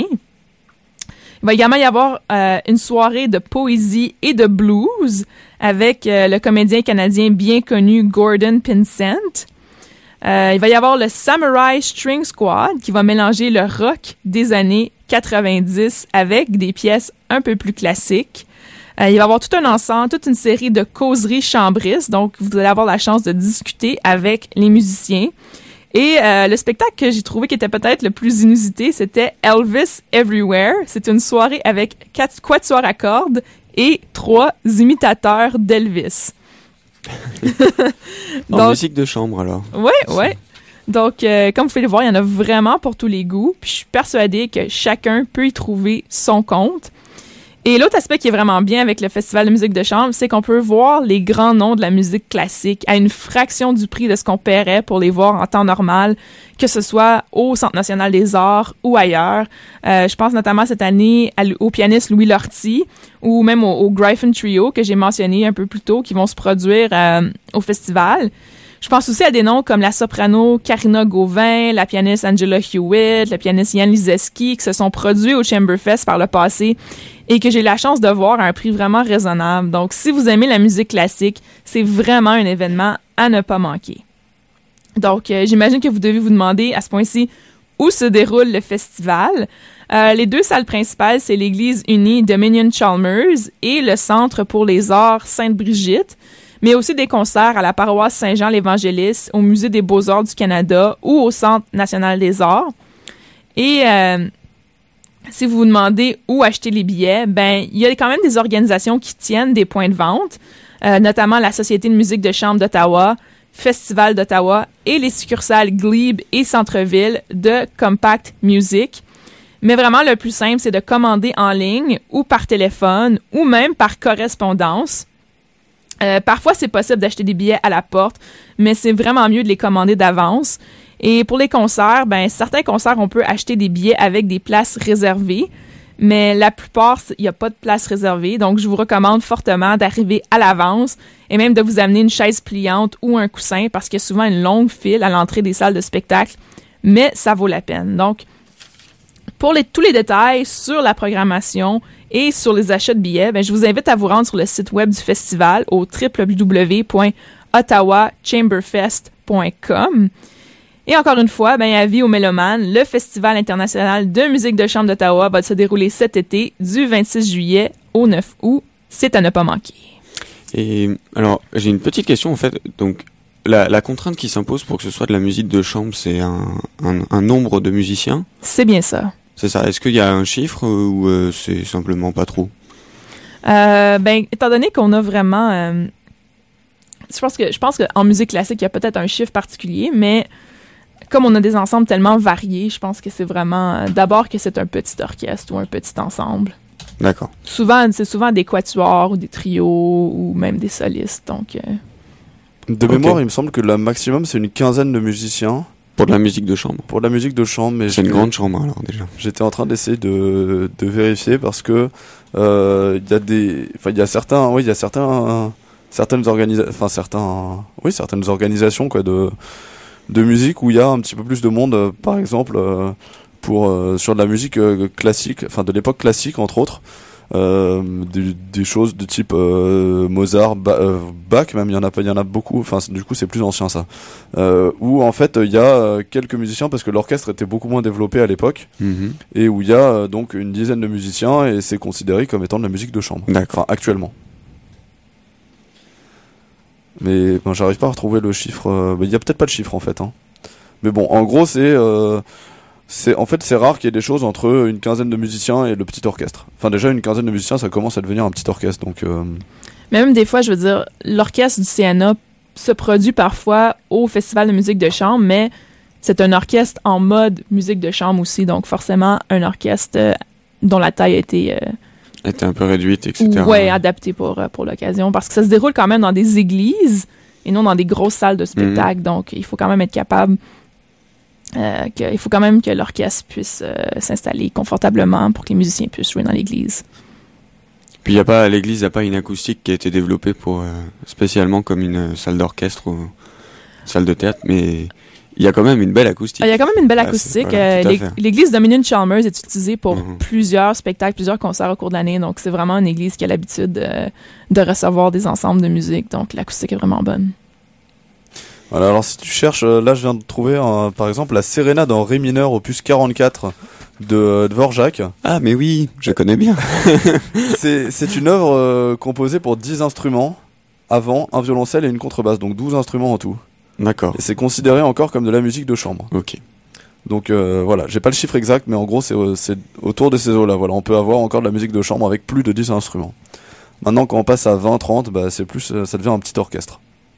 Il va également y avoir euh, une soirée de poésie et de blues avec euh, le comédien canadien bien connu Gordon Pinsent. Euh, il va y avoir le Samurai String Squad qui va mélanger le rock des années quatre-vingt-dix avec des pièces un peu plus classiques. Euh, il va y avoir tout un ensemble, toute une série de causeries chambristes, donc vous allez avoir la chance de discuter avec les musiciens. Et euh, le spectacle que j'ai trouvé qui était peut-être le plus inusité, c'était Elvis Everywhere. C'est une soirée avec quatre quatuors à cordes et trois imitateurs d'Elvis. En Donc, musique de chambre, alors. ouais, ouais. Donc, euh, comme vous pouvez le voir, il y en a vraiment pour tous les goûts. Puis je suis persuadée que chacun peut y trouver son compte. Et l'autre aspect qui est vraiment bien avec le Festival de musique de chambre, c'est qu'on peut voir les grands noms de la musique classique à une fraction du prix de ce qu'on paierait pour les voir en temps normal, que ce soit au Centre national des arts ou ailleurs. Euh, je pense notamment cette année à, au pianiste Louis Lortie ou même au, au Gryphon Trio que j'ai mentionné un peu plus tôt qui vont se produire euh, au festival. Je pense aussi à des noms comme la soprano Karina Gauvin, la pianiste Angela Hewitt, le pianiste Yann Lizeski, qui se sont produits au Chamberfest par le passé et que j'ai la chance de voir à un prix vraiment raisonnable. Donc, si vous aimez la musique classique, c'est vraiment un événement à ne pas manquer. Donc, euh, j'imagine que vous devez vous demander à ce point-ci où se déroule le festival. Euh, les deux salles principales, c'est l'Église unie Dominion Chalmers et le Centre pour les arts Sainte-Brigitte, mais aussi des concerts à la paroisse Saint-Jean-l'Évangéliste, au Musée des beaux-arts du Canada ou au Centre national des arts. Et euh, si vous vous demandez où acheter les billets, ben il y a quand même des organisations qui tiennent des points de vente, euh, notamment la Société de musique de chambre d'Ottawa, Festival d'Ottawa et les succursales Glebe et Centre-Ville de Compact Music. Mais vraiment, le plus simple, c'est de commander en ligne ou par téléphone ou même par correspondance. Euh, parfois, c'est possible d'acheter des billets à la porte, mais c'est vraiment mieux de les commander d'avance. Et pour les concerts, ben certains concerts, on peut acheter des billets avec des places réservées, mais la plupart, il n'y a pas de place réservée. Donc, je vous recommande fortement d'arriver à l'avance et même de vous amener une chaise pliante ou un coussin parce qu'il y a souvent une longue file à l'entrée des salles de spectacle, mais ça vaut la peine. Donc, pour les, tous les détails sur la programmation et sur les achats de billets, ben, je vous invite à vous rendre sur le site web du festival au w w w point ottawa chamberfest point com. Et encore une fois, ben, avis aux mélomanes, le Festival international de musique de chambre d'Ottawa va se dérouler cet été du vingt-six juillet au neuf août. C'est à ne pas manquer. Et alors, j'ai une petite question en fait. Donc, la, la contrainte qui s'impose pour que ce soit de la musique de chambre, c'est un, un, un nombre de musiciens? C'est bien ça. C'est ça. Est-ce qu'il y a un chiffre ou euh, c'est simplement pas trop? Euh, ben, étant donné qu'on a vraiment... Euh, je pense que je pense qu'en musique classique, il y a peut-être un chiffre particulier, mais comme on a des ensembles tellement variés, je pense que c'est vraiment... Euh, d'abord que c'est un petit orchestre ou un petit ensemble. D'accord. Souvent, c'est souvent des quatuors ou des trios ou même des solistes, donc... Euh... De okay. mémoire, il me semble que le maximum, c'est une quinzaine de musiciens. Pour de la musique de chambre. Pour de la musique de chambre, mais c'est une grande chambre alors déjà. J'étais en train d'essayer de, de vérifier parce que il euh, y a des, enfin il y a certains, oui il y a certains, certaines organisations, enfin certains, oui certaines organisations quoi de de musique où il y a un petit peu plus de monde, euh, par exemple euh, pour euh, sur de la musique euh, classique, enfin de l'époque classique entre autres. Euh, des, des choses de type euh, Mozart, ba- euh, Bach, même il y en a pas, il y en a beaucoup. Enfin, du coup, c'est plus ancien ça. Euh, où en fait, il y a euh, quelques musiciens parce que l'orchestre était beaucoup moins développé à l'époque, mmh. et où il y a euh, donc une dizaine de musiciens et c'est considéré comme étant de la musique de chambre. D'accord. Enfin, actuellement. Mais ben, j'arrive pas à retrouver le chiffre. Euh, il y a peut-être pas de chiffre en fait. Hein. Mais bon, en gros, c'est euh, C'est, en fait, c'est rare qu'il y ait des choses entre une quinzaine de musiciens et le petit orchestre. Enfin, déjà, une quinzaine de musiciens, ça commence à devenir un petit orchestre, donc... Euh... Même des fois, je veux dire, l'orchestre du C N A se produit parfois au Festival de musique de chambre, mais c'est un orchestre en mode musique de chambre aussi, donc forcément, un orchestre euh, dont la taille a été... Euh, était un peu réduite, et cetera. Ouais, adapté pour, pour l'occasion, parce que ça se déroule quand même dans des églises et non dans des grosses salles de spectacle, mmh. donc il faut quand même être capable... Euh, que, il faut quand même que l'orchestre puisse euh, s'installer confortablement pour que les musiciens puissent jouer dans l'église. Puis il y a pas, l'église n'a pas une acoustique qui a été développée pour euh, spécialement comme une salle d'orchestre ou une salle de théâtre, mais il y a quand même une belle acoustique. Il y a quand même une belle acoustique. Ah, voilà, euh, l'église Dominion Chalmers est utilisée pour mm-hmm. plusieurs spectacles, plusieurs concerts au cours de l'année, donc c'est vraiment une église qui a l'habitude de, de recevoir des ensembles de musique, donc l'acoustique est vraiment bonne. Voilà, alors si tu cherches, là je viens de trouver euh, par exemple la Sérénade en Ré mineur opus quarante-quatre de Dvorak. Ah mais oui, je connais bien. c'est, c'est une œuvre euh, composée pour dix instruments, avant un violoncelle et une contrebasse, donc douze instruments en tout. D'accord. Et c'est considéré encore comme de la musique de chambre. Ok. Donc euh, voilà, j'ai pas le chiffre exact, mais en gros c'est, euh, c'est autour de ces eaux-là. Voilà, on peut avoir encore de la musique de chambre avec plus de dix instruments. Maintenant quand on passe à vingt trente, bah, c'est plus, euh, ça devient un petit orchestre.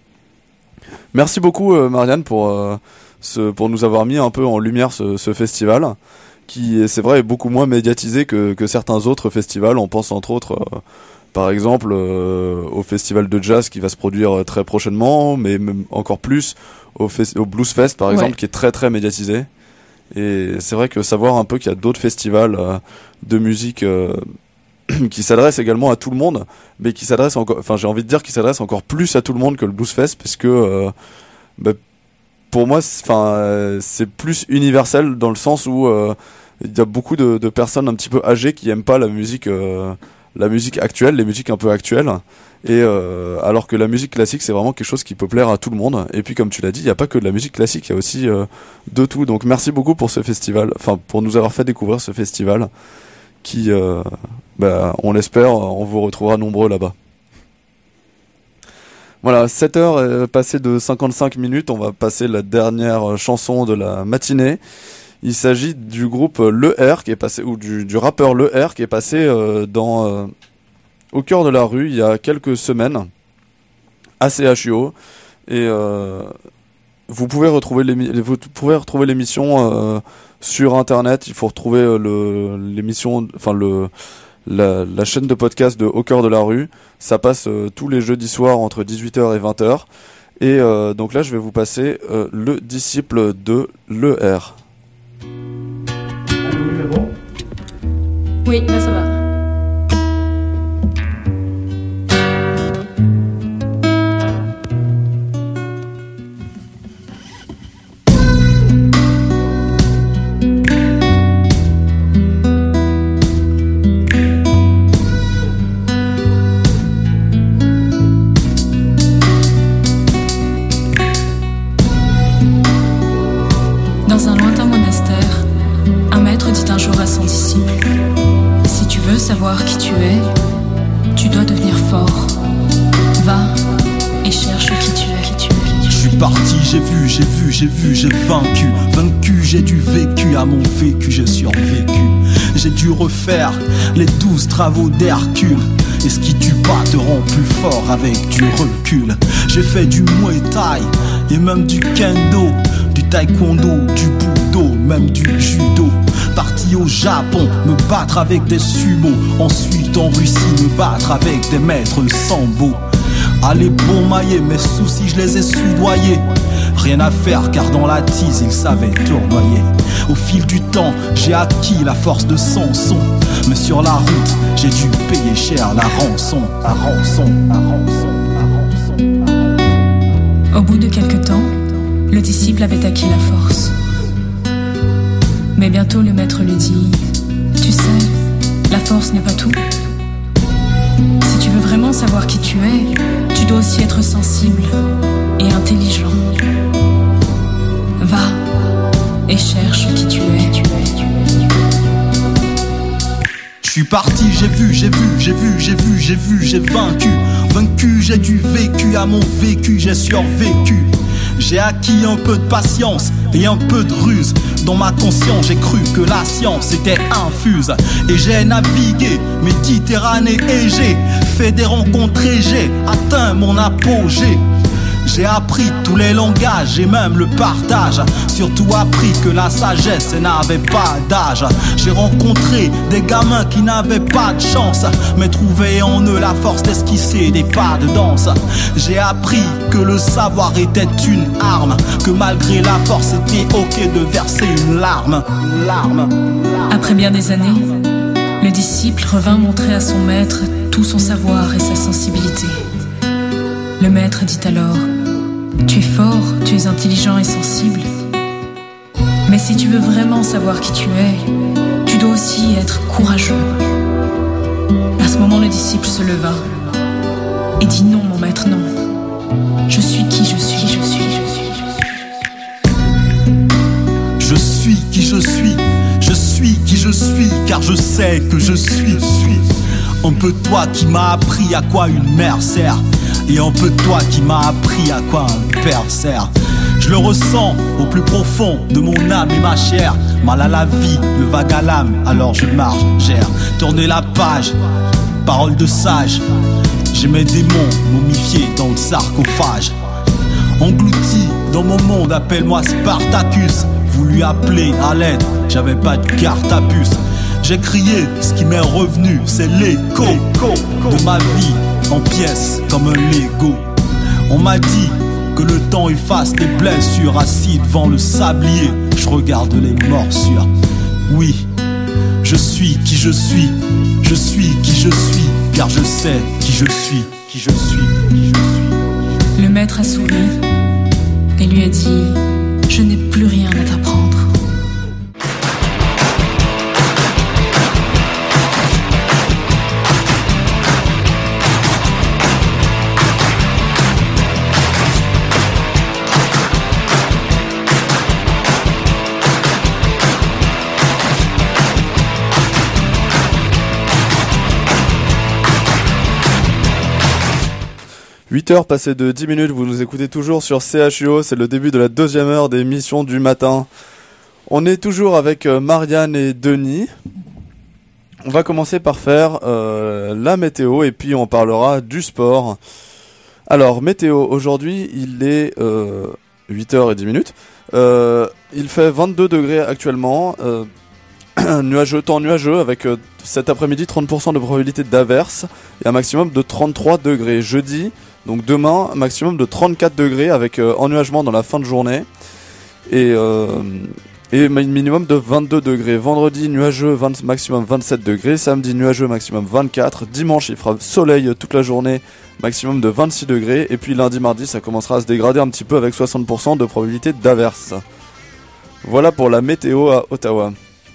Merci beaucoup euh, Marianne pour, euh, ce, pour nous avoir mis un peu en lumière ce, ce festival qui, c'est vrai, est beaucoup moins médiatisé que, que certains autres festivals. On pense entre autres euh, par exemple euh, au festival de jazz qui va se produire très prochainement, mais même encore plus au, fes- au Blues Fest par exemple, ouais. qui est très très médiatisé. Et c'est vrai que savoir un peu qu'il y a d'autres festivals euh, de musique euh, qui s'adresse également à tout le monde, mais qui s'adresse encore, enfin j'ai envie de dire qu'il s'adresse encore plus à tout le monde que le Blues Fest, parce que euh, bah, pour moi, enfin euh, c'est plus universel dans le sens où euh, il y a beaucoup de, de personnes un petit peu âgées qui aiment pas la musique, euh, la musique actuelle, les musiques un peu actuelles, et euh, alors que la musique classique c'est vraiment quelque chose qui peut plaire à tout le monde. Et puis comme tu l'as dit, il y a pas que de la musique classique, il y a aussi euh, de tout. Donc merci beaucoup pour ce festival, enfin pour nous avoir fait découvrir ce festival. Qui, euh, bah, on l'espère, on vous retrouvera nombreux là-bas. Voilà, sept heures est passé de cinquante-cinq minutes, on va passer la dernière chanson de la matinée, Il s'agit du groupe Le R qui est passé, ou du, du rappeur Le R qui est passé euh, dans euh, Au cœur de la rue il y a quelques semaines à C H U O, et euh, vous pouvez retrouver l'émi- vous pouvez retrouver l'émission euh, sur internet. Il faut retrouver euh, le l'émission, enfin le la, la chaîne de podcast de Au cœur de la rue. Ça passe euh, tous les jeudis soirs entre dix-huit heures et vingt heures. Et euh, donc là, je vais vous passer euh, le disciple de Le R. Oui, là ça va. Dans un lointain monastère, un maître dit un jour à son disciple: si tu veux savoir qui tu es, tu dois devenir fort. Va et cherche qui tu es. Qui tu es. Je suis parti, j'ai vu, j'ai vu, j'ai vu, j'ai vaincu. Vaincu, j'ai du vécu, à mon vécu j'ai survécu. J'ai dû refaire les douze travaux d'Hercule. Et ce qui tue pas te rend plus fort avec du recul. J'ai fait du Muay Thai et même du Kendo, du Taekwondo, du Budo, même du Judo. Parti au Japon, me battre avec des sumo. Ensuite en Russie, me battre avec des maîtres sambo. Allez bon mailler, mes soucis je les ai soudoyés. Rien à faire car dans la tise ils savaient tournoyer. Au fil du temps j'ai acquis la force de Samson. Mais sur la route j'ai dû payer cher la rançon. La rançon, la rançon, la rançon. Au bout de quelque temps, le disciple avait acquis la force. Mais bientôt le maître lui dit: tu sais, la force n'est pas tout. Si tu veux vraiment savoir qui tu es, tu dois aussi être sensible et intelligent. Va et cherche qui tu es. Je suis parti, j'ai vu, j'ai vu, j'ai vu, j'ai vu, j'ai vu, j'ai vaincu. Vaincu, j'ai du vécu, à mon vécu j'ai survécu. J'ai acquis un peu de patience et un peu de ruse. Dans ma conscience j'ai cru que la science était infuse. Et j'ai navigué Méditerranée et j'ai fait des rencontres et j'ai atteint mon apogée. J'ai appris tous les langages et même le partage. Surtout appris que la sagesse n'avait pas d'âge. J'ai rencontré des gamins qui n'avaient pas de chance, mais trouvé en eux la force d'esquisser des pas de danse. J'ai appris que le savoir était une arme, que malgré la force c'était ok de verser une larme. Une larme. Après bien des années, le disciple revint montrer à son maître tout son savoir et sa sensibilité. Le maître dit alors: tu es fort, tu es intelligent et sensible. Mais si tu veux vraiment savoir qui tu es, tu dois aussi être courageux. À ce moment, le disciple se leva et dit: non, mon maître, non. Je suis qui je suis, je suis, je suis, je suis. Je suis qui je suis, je suis qui je suis, car je sais que je suis, je suis. Un peu toi qui m'a appris à quoi une mère sert, et un peu toi qui m'a appris à quoi un père sert. Je le ressens au plus profond de mon âme et ma chair. Mal à la vie, le vague à l'âme, alors je marche, gère. Tourner la page, parole de sage. J'ai mes démons momifiés dans le sarcophage. Englouti dans mon monde, appelle-moi Spartacus. Voulu appeler à l'aide, j'avais pas de carte à puce. J'ai crié, ce qui m'est revenu, c'est l'écho de ma vie en pièces comme un Lego. On m'a dit que le temps efface tes blessures. Assis devant le sablier, je regarde les morsures. Oui, je suis qui je suis, je suis qui je suis, car je sais qui je suis, qui je suis, qui je suis. Le maître a souri et lui a dit: je n'ai plus rien à t'apprendre. huit heures passées de dix minutes, vous nous écoutez toujours sur C H U O, c'est le début de la deuxième heure des émissions du matin. On est toujours avec euh, Marianne et Denis. On va commencer par faire euh, la météo et puis on parlera du sport. Alors, météo, aujourd'hui, il est euh, huit heures dix minutes. Euh, il fait vingt-deux degrés actuellement. Euh, nuageux, temps nuageux avec euh, cet après-midi trente pour cent de probabilité d'averse et un maximum de trente-trois degrés. Jeudi, donc demain, maximum de trente-quatre degrés avec euh, ennuagement dans la fin de journée. Et... Euh, Et minimum de vingt-deux degrés. Vendredi, nuageux, vingt, maximum vingt-sept degrés. Samedi, nuageux, maximum vingt-quatre. Dimanche, il fera soleil toute la journée, maximum de vingt-six degrés. Et puis lundi, mardi, ça commencera à se dégrader un petit peu avec soixante pour cent de probabilité d'averse. Voilà pour la météo à Ottawa.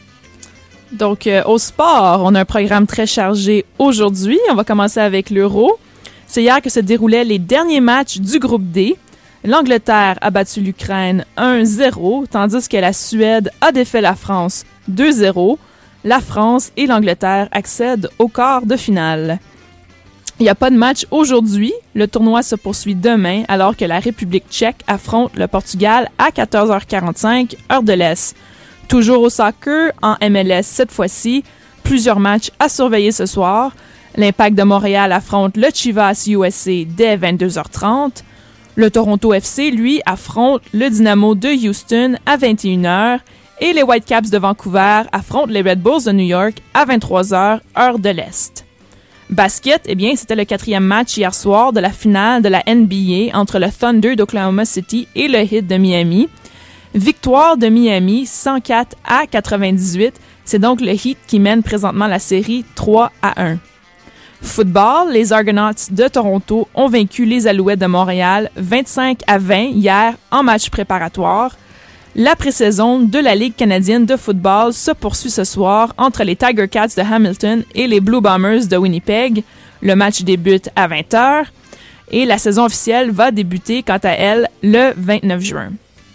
Donc, euh, au sport, on a un programme très chargé aujourd'hui. On va commencer avec l'Euro. C'est hier que se déroulaient les derniers matchs du groupe D. L'Angleterre a battu l'Ukraine un zéro, tandis que la Suède a défait la France deux zéro. La France et l'Angleterre accèdent au quart de finale. Il n'y a pas de match aujourd'hui. Le tournoi se poursuit demain, alors que la République tchèque affronte le Portugal à quatorze heures quarante-cinq, heure de l'Est. Toujours au soccer, en M L S cette fois-ci, plusieurs matchs à surveiller ce soir. L'Impact de Montréal affronte le Chivas U S A dès vingt-deux heures trente. Le Toronto F C, lui, affronte le Dynamo de Houston à vingt et une heures et les Whitecaps de Vancouver affrontent les Red Bulls de New York à vingt-trois heures, heure de l'Est. Basket, eh bien, c'était le quatrième match hier soir de la finale de la N B A entre le Thunder d'Oklahoma City et le Heat de Miami. Victoire de Miami, cent quatre à quatre-vingt-dix-huit. C'est donc le Heat qui mène présentement la série trois à un. Football, les Argonauts de Toronto ont vaincu les Alouettes de Montréal vingt-cinq à vingt hier en match préparatoire. La pré-saison de la Ligue canadienne de football se poursuit ce soir entre les Tiger Cats de Hamilton et les Blue Bombers de Winnipeg. Le match débute à vingt heures et la saison officielle va débuter quant à elle le vingt-neuf juin.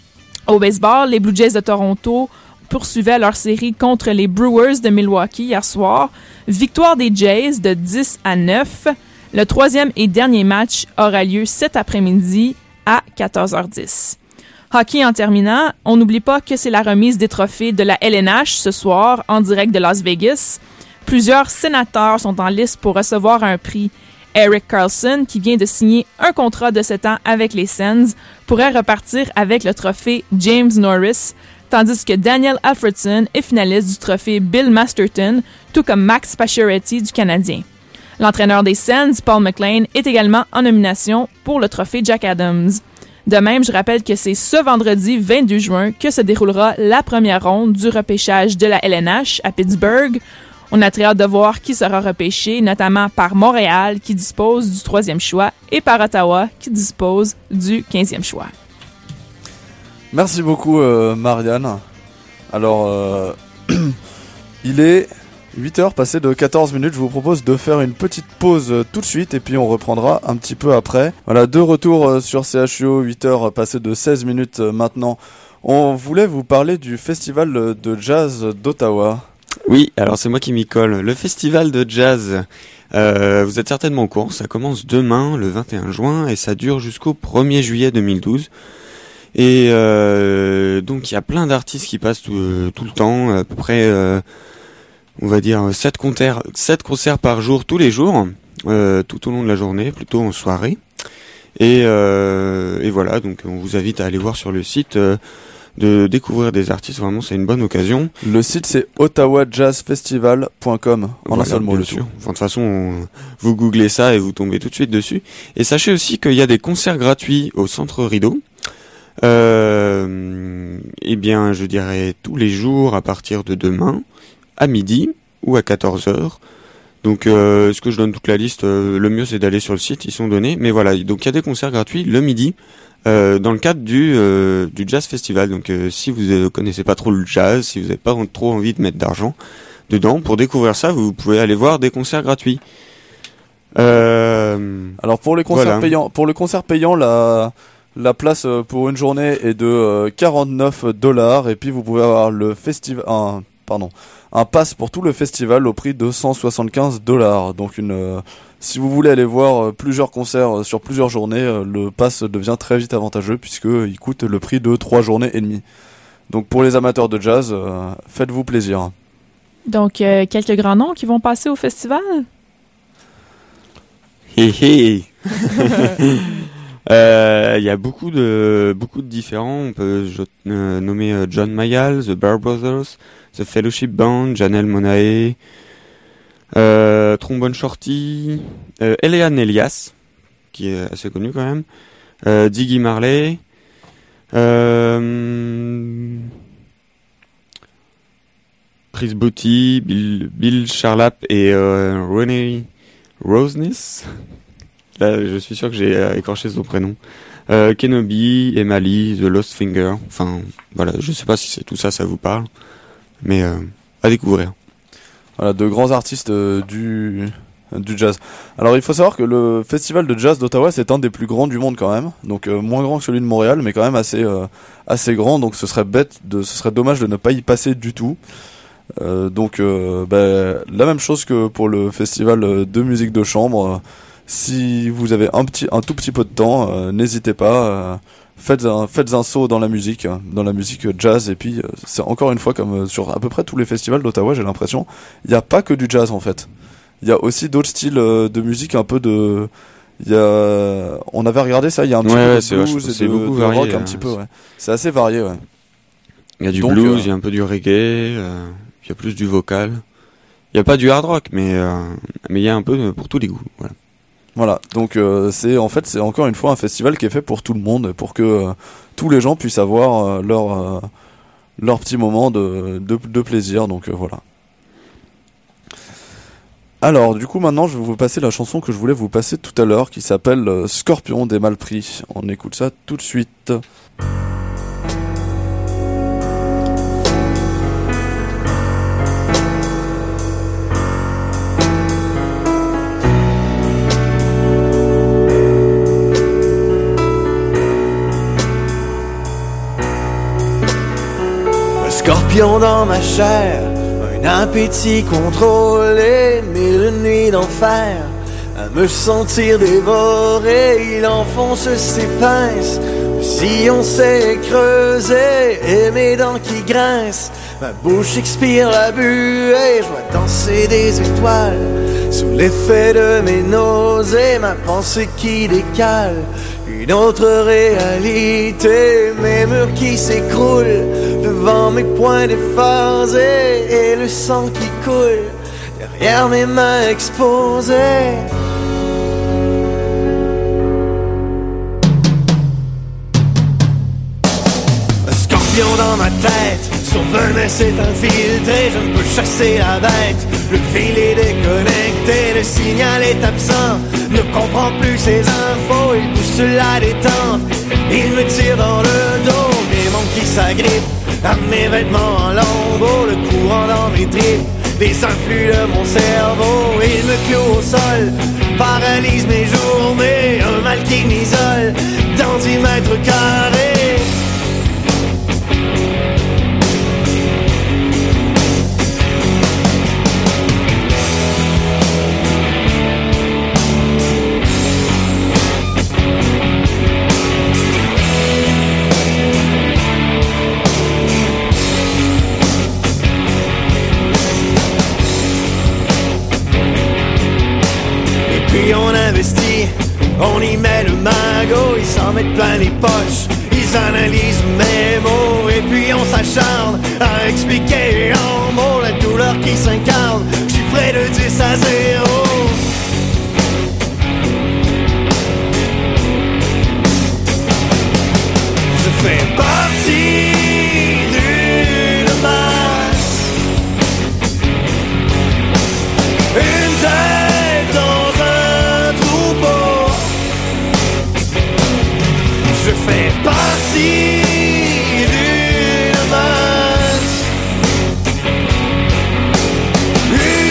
Au baseball, les Blue Jays de Toronto poursuivaient leur série contre les Brewers de Milwaukee hier soir. Victoire des Jays de dix à neuf. Le troisième et dernier match aura lieu cet après-midi à quatorze heures dix. Hockey en terminant, on n'oublie pas que c'est la remise des trophées de la L N H ce soir en direct de Las Vegas. Plusieurs sénateurs sont en liste pour recevoir un prix. Eric Carlson, qui vient de signer un contrat de sept ans avec les Sens, pourrait repartir avec le trophée James Norris, tandis que Daniel Alfredson est finaliste du trophée Bill Masterton, tout comme Max Pacioretty du Canadien. L'entraîneur des Sens, Paul McLean, est également en nomination pour le trophée Jack Adams. De même, je rappelle que c'est ce vendredi vingt-deux juin que se déroulera la première ronde du repêchage de la L N H à Pittsburgh. On a très hâte de voir qui sera repêché, notamment par Montréal, qui dispose du troisième choix, et par Ottawa, qui dispose du quinzième choix. Merci beaucoup, euh, Marianne. Alors, euh, il est huit heures passées de quatorze minutes. Je vous propose de faire une petite pause euh, tout de suite et puis on reprendra un petit peu après. Voilà, de retour euh, sur C H U O, huit heures passées de seize minutes euh, maintenant. On voulait vous parler du festival de jazz d'Ottawa. Oui, alors c'est moi qui m'y colle. Le festival de jazz, euh, vous êtes certainement au courant, ça commence demain, le vingt et un juin, et ça dure jusqu'au premier juillet deux mille douze. Et euh, donc il y a plein d'artistes qui passent tout, euh, tout le temps, à peu près, euh, on va dire, sept concerts, sept concerts par jour, tous les jours, euh, tout au long de la journée, plutôt en soirée. Et, euh, et voilà, donc on vous invite à aller voir sur le site, euh, de découvrir des artistes, vraiment c'est une bonne occasion. Le site c'est ottawa jazz festival point com en voilà, un seul mot. Bien sûr. Enfin, de toute façon, on, vous googlez ça et vous tombez tout de suite dessus. Et sachez aussi qu'il y a des concerts gratuits au Centre Rideau. Euh, eh bien, je dirais tous les jours à partir de demain, à midi ou à quatorze heures. Donc, euh, est-ce que je donne toute la liste, euh, le mieux c'est d'aller sur le site, ils sont donnés. Mais voilà, donc il y a des concerts gratuits le midi, euh, dans le cadre du, euh, du Jazz Festival. Donc, euh, si vous ne connaissez pas trop le jazz, si vous n'avez pas trop envie de mettre d'argent dedans, pour découvrir ça, vous pouvez aller voir des concerts gratuits. Euh, Alors, pour les concerts voilà. payants, pour le concert payant, la... La place pour une journée est de euh, quarante-neuf dollars et puis vous pouvez avoir le festival, un, pardon, un pass pour tout le festival au prix de cent soixante-quinze dollars. Donc une, euh, si vous voulez aller voir euh, plusieurs concerts euh, sur plusieurs journées, euh, le pass devient très vite avantageux puisque il coûte le prix de trois journées et demie. Donc pour les amateurs de jazz, euh, faites-vous plaisir. Donc euh, quelques grands noms qui vont passer au festival. Hé hé. Il y a beaucoup de beaucoup de différents. On peut je, euh, nommer euh, John Mayall, The Bear Brothers, The Fellowship Band, Janelle Monáe, euh, Trombone Shorty, euh, Eliane Elias, qui est assez connu quand même, euh, Ziggy Marley, euh, Chris Botti, Bill, Bill Charlap et euh, Ronnie Roseness. Là, je suis sûr que j'ai écorché son prénom. Euh, Kenobi, Emily, The Lost Finger. Enfin, voilà, je sais pas si c'est tout ça, ça vous parle, mais euh, à découvrir. Voilà, de grands artistes euh, du du jazz. Alors, il faut savoir que le festival de jazz d'Ottawa, c'est un des plus grands du monde quand même. Donc euh, moins grand que celui de Montréal, mais quand même assez euh, assez grand. Donc, ce serait bête, de, ce serait dommage de ne pas y passer du tout. Euh, donc, euh, bah, la même chose que pour le festival de musique de chambre. Euh, Si vous avez un petit, un tout petit peu de temps, euh, n'hésitez pas, euh, faites un, faites un saut dans la musique, euh, dans la musique jazz. Et puis, euh, c'est encore une fois comme euh, sur à peu près tous les festivals d'Ottawa, j'ai l'impression, il n'y a pas que du jazz en fait. Il y a aussi d'autres styles euh, de musique, un peu de, il y a, on avait regardé ça, il y a un petit ouais, peu ouais, de c'est blues vache, et c'est de, beaucoup de varié, rock un hein, petit peu. Ouais. C'est assez varié. Ouais. Il y a du Donc, blues, euh, il y a un peu du reggae, euh, il y a plus du vocal. Il y a pas du hard rock, mais euh, mais il y a un peu pour tous les goûts. Voilà. Voilà, donc euh, c'est en fait c'est encore une fois un festival qui est fait pour tout le monde, pour que euh, tous les gens puissent avoir euh, leur euh, leur petit moment de de, de plaisir. Donc euh, voilà. Alors du coup maintenant je vais vous passer la chanson que je voulais vous passer tout à l'heure, qui s'appelle euh, Scorpion des Malpris. On écoute ça tout de suite. Scorpion dans ma chair, un appétit contrôlé, mille nuits d'enfer, à me sentir dévoré, il enfonce ses pinces, le sillon s'est creusé, et mes dents qui grincent, ma bouche expire la buée, je vois danser des étoiles, sous l'effet de mes nausées, ma pensée qui décale, une autre réalité, mes murs qui s'écroulent, devant mes poings déphasés et le sang qui coule derrière mes mains exposées. Un scorpion dans ma tête, son venin s'est infiltré, je ne peux chasser la bête. Le fil est déconnecté, le signal est absent, ne comprend plus ses infos, il pousse la détente, il me tire dans le dos, mes membres qui s'agrippent à mes vêtements en lambeaux, le courant dans mes tripes, des influx de mon cerveau, il me cloue au sol, paralyse mes journées, un mal qui m'isole dans dix mètres carrés. On y met le magot, ils s'en mettent plein les poches, ils analysent mes mots, et puis on s'acharne à expliquer en mots la douleur qui s'incarne. Je suis prêt de dix à zéro. Je fais partie d'une masse, une tête dans un troupeau. Je fais partie d'une masse, une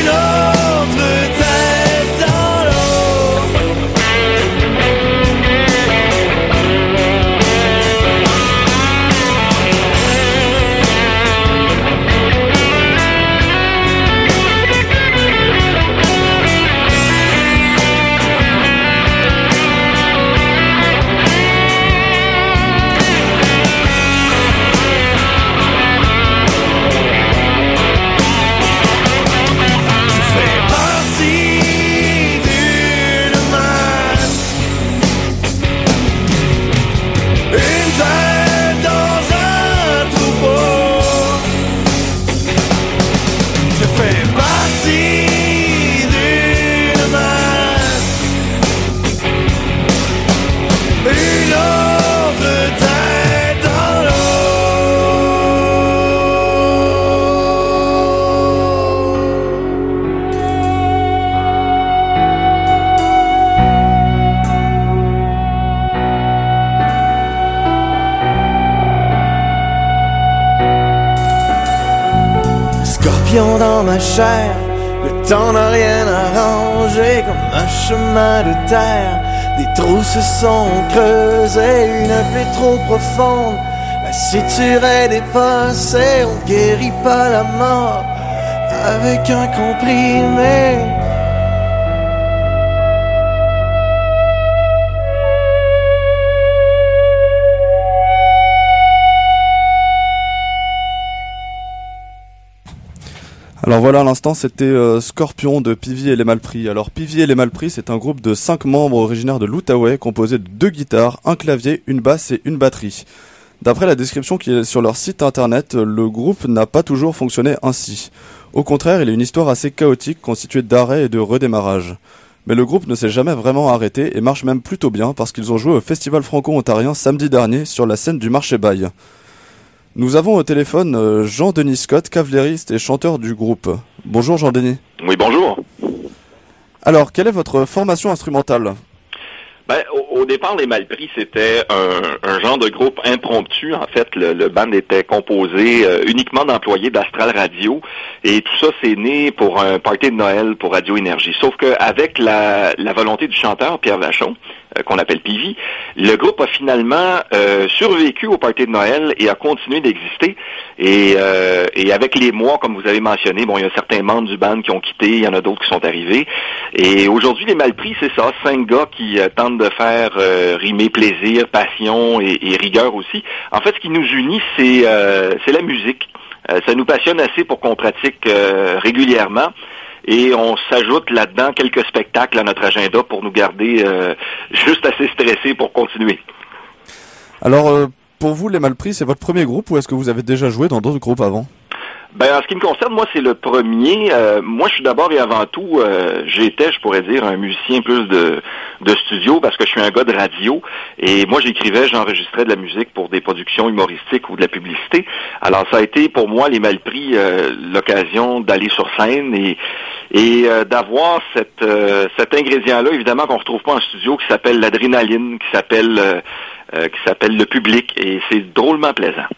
ma chair. Le temps n'a rien arrangé comme un chemin de terre. Des trous se sont creusés, une plaie trop profonde. La suture est dépassée, on guérit pas la mort avec un comprimé. Alors voilà, à l'instant, c'était euh, Scorpion de Pivi et les Malpris. Alors Pivi et les Malpris, c'est un groupe de cinq membres originaires de l'Outaouais, composé de deux guitares, un clavier, une basse et une batterie. D'après la description qui est sur leur site internet, le groupe n'a pas toujours fonctionné ainsi. Au contraire, il a une histoire assez chaotique, constituée d'arrêts et de redémarrages. Mais le groupe ne s'est jamais vraiment arrêté et marche même plutôt bien parce qu'ils ont joué au Festival franco-ontarien samedi dernier sur la scène du Marché Bail. Nous avons au téléphone euh, Jean-Denis Scott, cavaleuriste et chanteur du groupe. Bonjour Jean-Denis. Oui, bonjour. Alors, quelle est votre formation instrumentale ? Ben, au, au départ, les Malpris, c'était un, un genre de groupe impromptu. En fait, le, le band était composé euh, uniquement d'employés d'Astral Radio. Et tout ça, c'est né pour un party de Noël pour Radio Énergie. Sauf qu'avec la, la volonté du chanteur, Pierre Vachon, euh, qu'on appelle Pivi, le groupe a finalement euh, survécu au party de Noël et a continué d'exister. Et, euh, et avec les mois, comme vous avez mentionné, bon, il y a certains membres du band qui ont quitté, il y en a d'autres qui sont arrivés. Et aujourd'hui, les Malpris, c'est ça, cinq gars qui euh, tentent de faire euh, rimer plaisir, passion et, et rigueur aussi. En fait, ce qui nous unit, c'est euh, c'est la musique. Euh, ça nous passionne assez pour qu'on pratique euh, régulièrement. Et on s'ajoute là-dedans quelques spectacles à notre agenda pour nous garder euh, juste assez stressés pour continuer. Alors, euh, pour vous, les Malpris, c'est votre premier groupe ou est-ce que vous avez déjà joué dans d'autres groupes avant ? Ben, en ce qui me concerne, moi, c'est le premier. Euh, moi, je suis d'abord et avant tout, euh, j'étais, je pourrais dire, un musicien plus de, de studio parce que je suis un gars de radio. Et moi, j'écrivais, j'enregistrais de la musique pour des productions humoristiques ou de la publicité. Alors, ça a été pour moi, les Malpris, euh, l'occasion d'aller sur scène et, et euh, d'avoir cette, euh, cet ingrédient-là, évidemment, qu'on retrouve pas en studio, qui s'appelle l'adrénaline, qui s'appelle, euh, euh, qui s'appelle le public. Et c'est drôlement plaisant.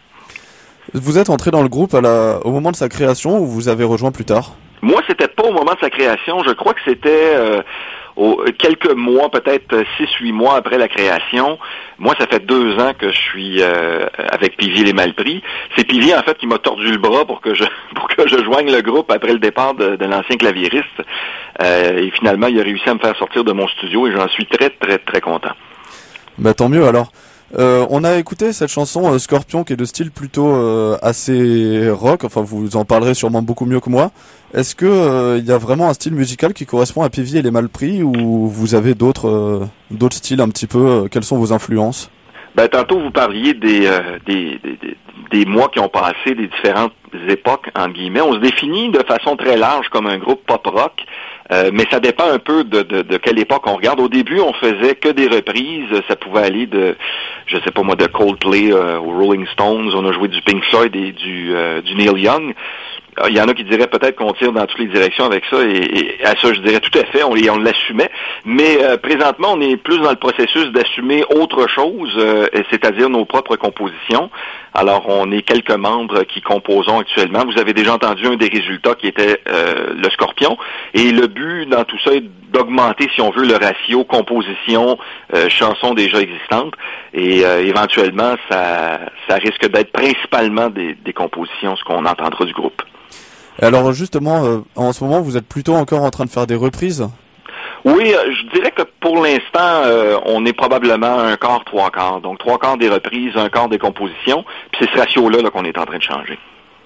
Vous êtes entré dans le groupe à la, au moment de sa création ou vous avez rejoint plus tard ? Moi, c'était pas au moment de sa création. Je crois que c'était euh, au, quelques mois, peut-être six, huit mois après la création. Moi, ça fait deux ans que je suis euh, avec Pivi les Malpris. C'est Pivi, en fait, qui m'a tordu le bras pour que je pour que je joigne le groupe après le départ de, de l'ancien claviériste. Euh, et finalement, il a réussi à me faire sortir de mon studio et j'en suis très, très, très content. Bah, tant mieux alors. Euh, on a écouté cette chanson euh, Scorpion qui est de style plutôt euh, assez rock, enfin vous en parlerez sûrement beaucoup mieux que moi. Est-ce que il euh, y a vraiment un style musical qui correspond à Pivi et les Malpris ou vous avez d'autres euh, d'autres styles un petit peu euh, quelles sont vos influences? Ben tantôt vous parliez des, euh, des, des, des des mois qui ont passé, des différentes époques entre guillemets. On se définit de façon très large comme un groupe pop rock. Euh, mais ça dépend un peu de, de, de quelle époque on regarde. Au début, on faisait que des reprises. Ça pouvait aller de, je sais pas moi, de Coldplay euh, aux Rolling Stones. On a joué du Pink Floyd et du, euh, du Neil Young. Il y en a qui diraient peut-être qu'on tire dans toutes les directions avec ça, et, et à ça je dirais tout à fait, on, on l'assumait. Mais euh, présentement, on est plus dans le processus d'assumer autre chose, euh, c'est-à-dire nos propres compositions. Alors, on est quelques membres qui composons actuellement. Vous avez déjà entendu un des résultats qui était euh, le Scorpion. Et le but dans tout ça est d'augmenter, si on veut, le ratio composition, euh, chansons déjà existantes. Et euh, éventuellement, ça, ça risque d'être principalement des, des compositions, ce qu'on entendra du groupe. Alors justement, euh, en ce moment, vous êtes plutôt encore en train de faire des reprises ? Oui, je dirais que pour l'instant, euh, on est probablement un quart, trois quarts. Donc trois quarts des reprises, un quart des compositions. Puis c'est ce ratio-là là, qu'on est en train de changer.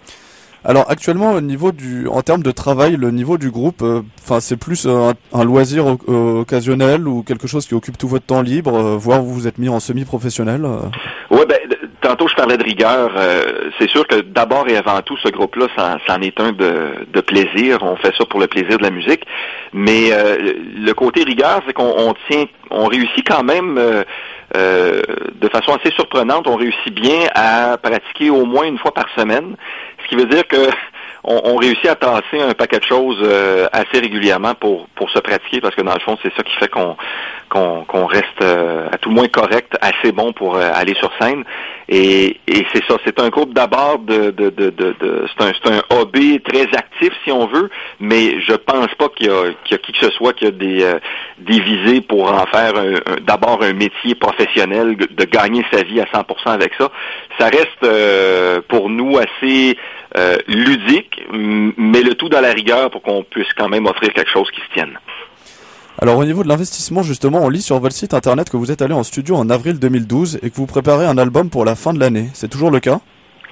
Alors actuellement, au niveau du, en termes de travail, le niveau du groupe, enfin euh, c'est plus un, un loisir euh, occasionnel ou quelque chose qui occupe tout votre temps libre, euh, voire vous vous êtes mis en semi-professionnel. Euh. Oui, ben tantôt je parlais de rigueur. Euh, c'est sûr que d'abord et avant tout, ce groupe-là, ça, ça en est un de, de plaisir. On fait ça pour le plaisir de la musique. Mais euh, le côté rigueur, c'est qu'on on tient, on réussit quand même. Euh, Euh, de façon assez surprenante, on réussit bien à pratiquer au moins une fois par semaine, ce qui veut dire que on, on réussit à tasser un paquet de choses euh, assez régulièrement pour pour se pratiquer, parce que dans le fond, c'est ça qui fait qu'on qu'on, qu'on reste euh, à tout le moins correct, assez bon pour euh, aller sur scène. Et, et c'est ça, c'est un groupe d'abord de, de, de, de, de c'est un, c'est un hobby très actif si on veut, mais je pense pas qu'il y a, qu'il y a qui que ce soit qui a des, euh, des visées pour en faire un, un, d'abord un métier professionnel, de gagner sa vie à cent pour cent avec ça. Ça reste euh, pour nous assez euh, ludique, mais le tout dans la rigueur pour qu'on puisse quand même offrir quelque chose qui se tienne. Alors au niveau de l'investissement, justement, on lit sur votre site internet que vous êtes allé en studio en avril deux mille douze et que vous préparez un album pour la fin de l'année. C'est toujours le cas?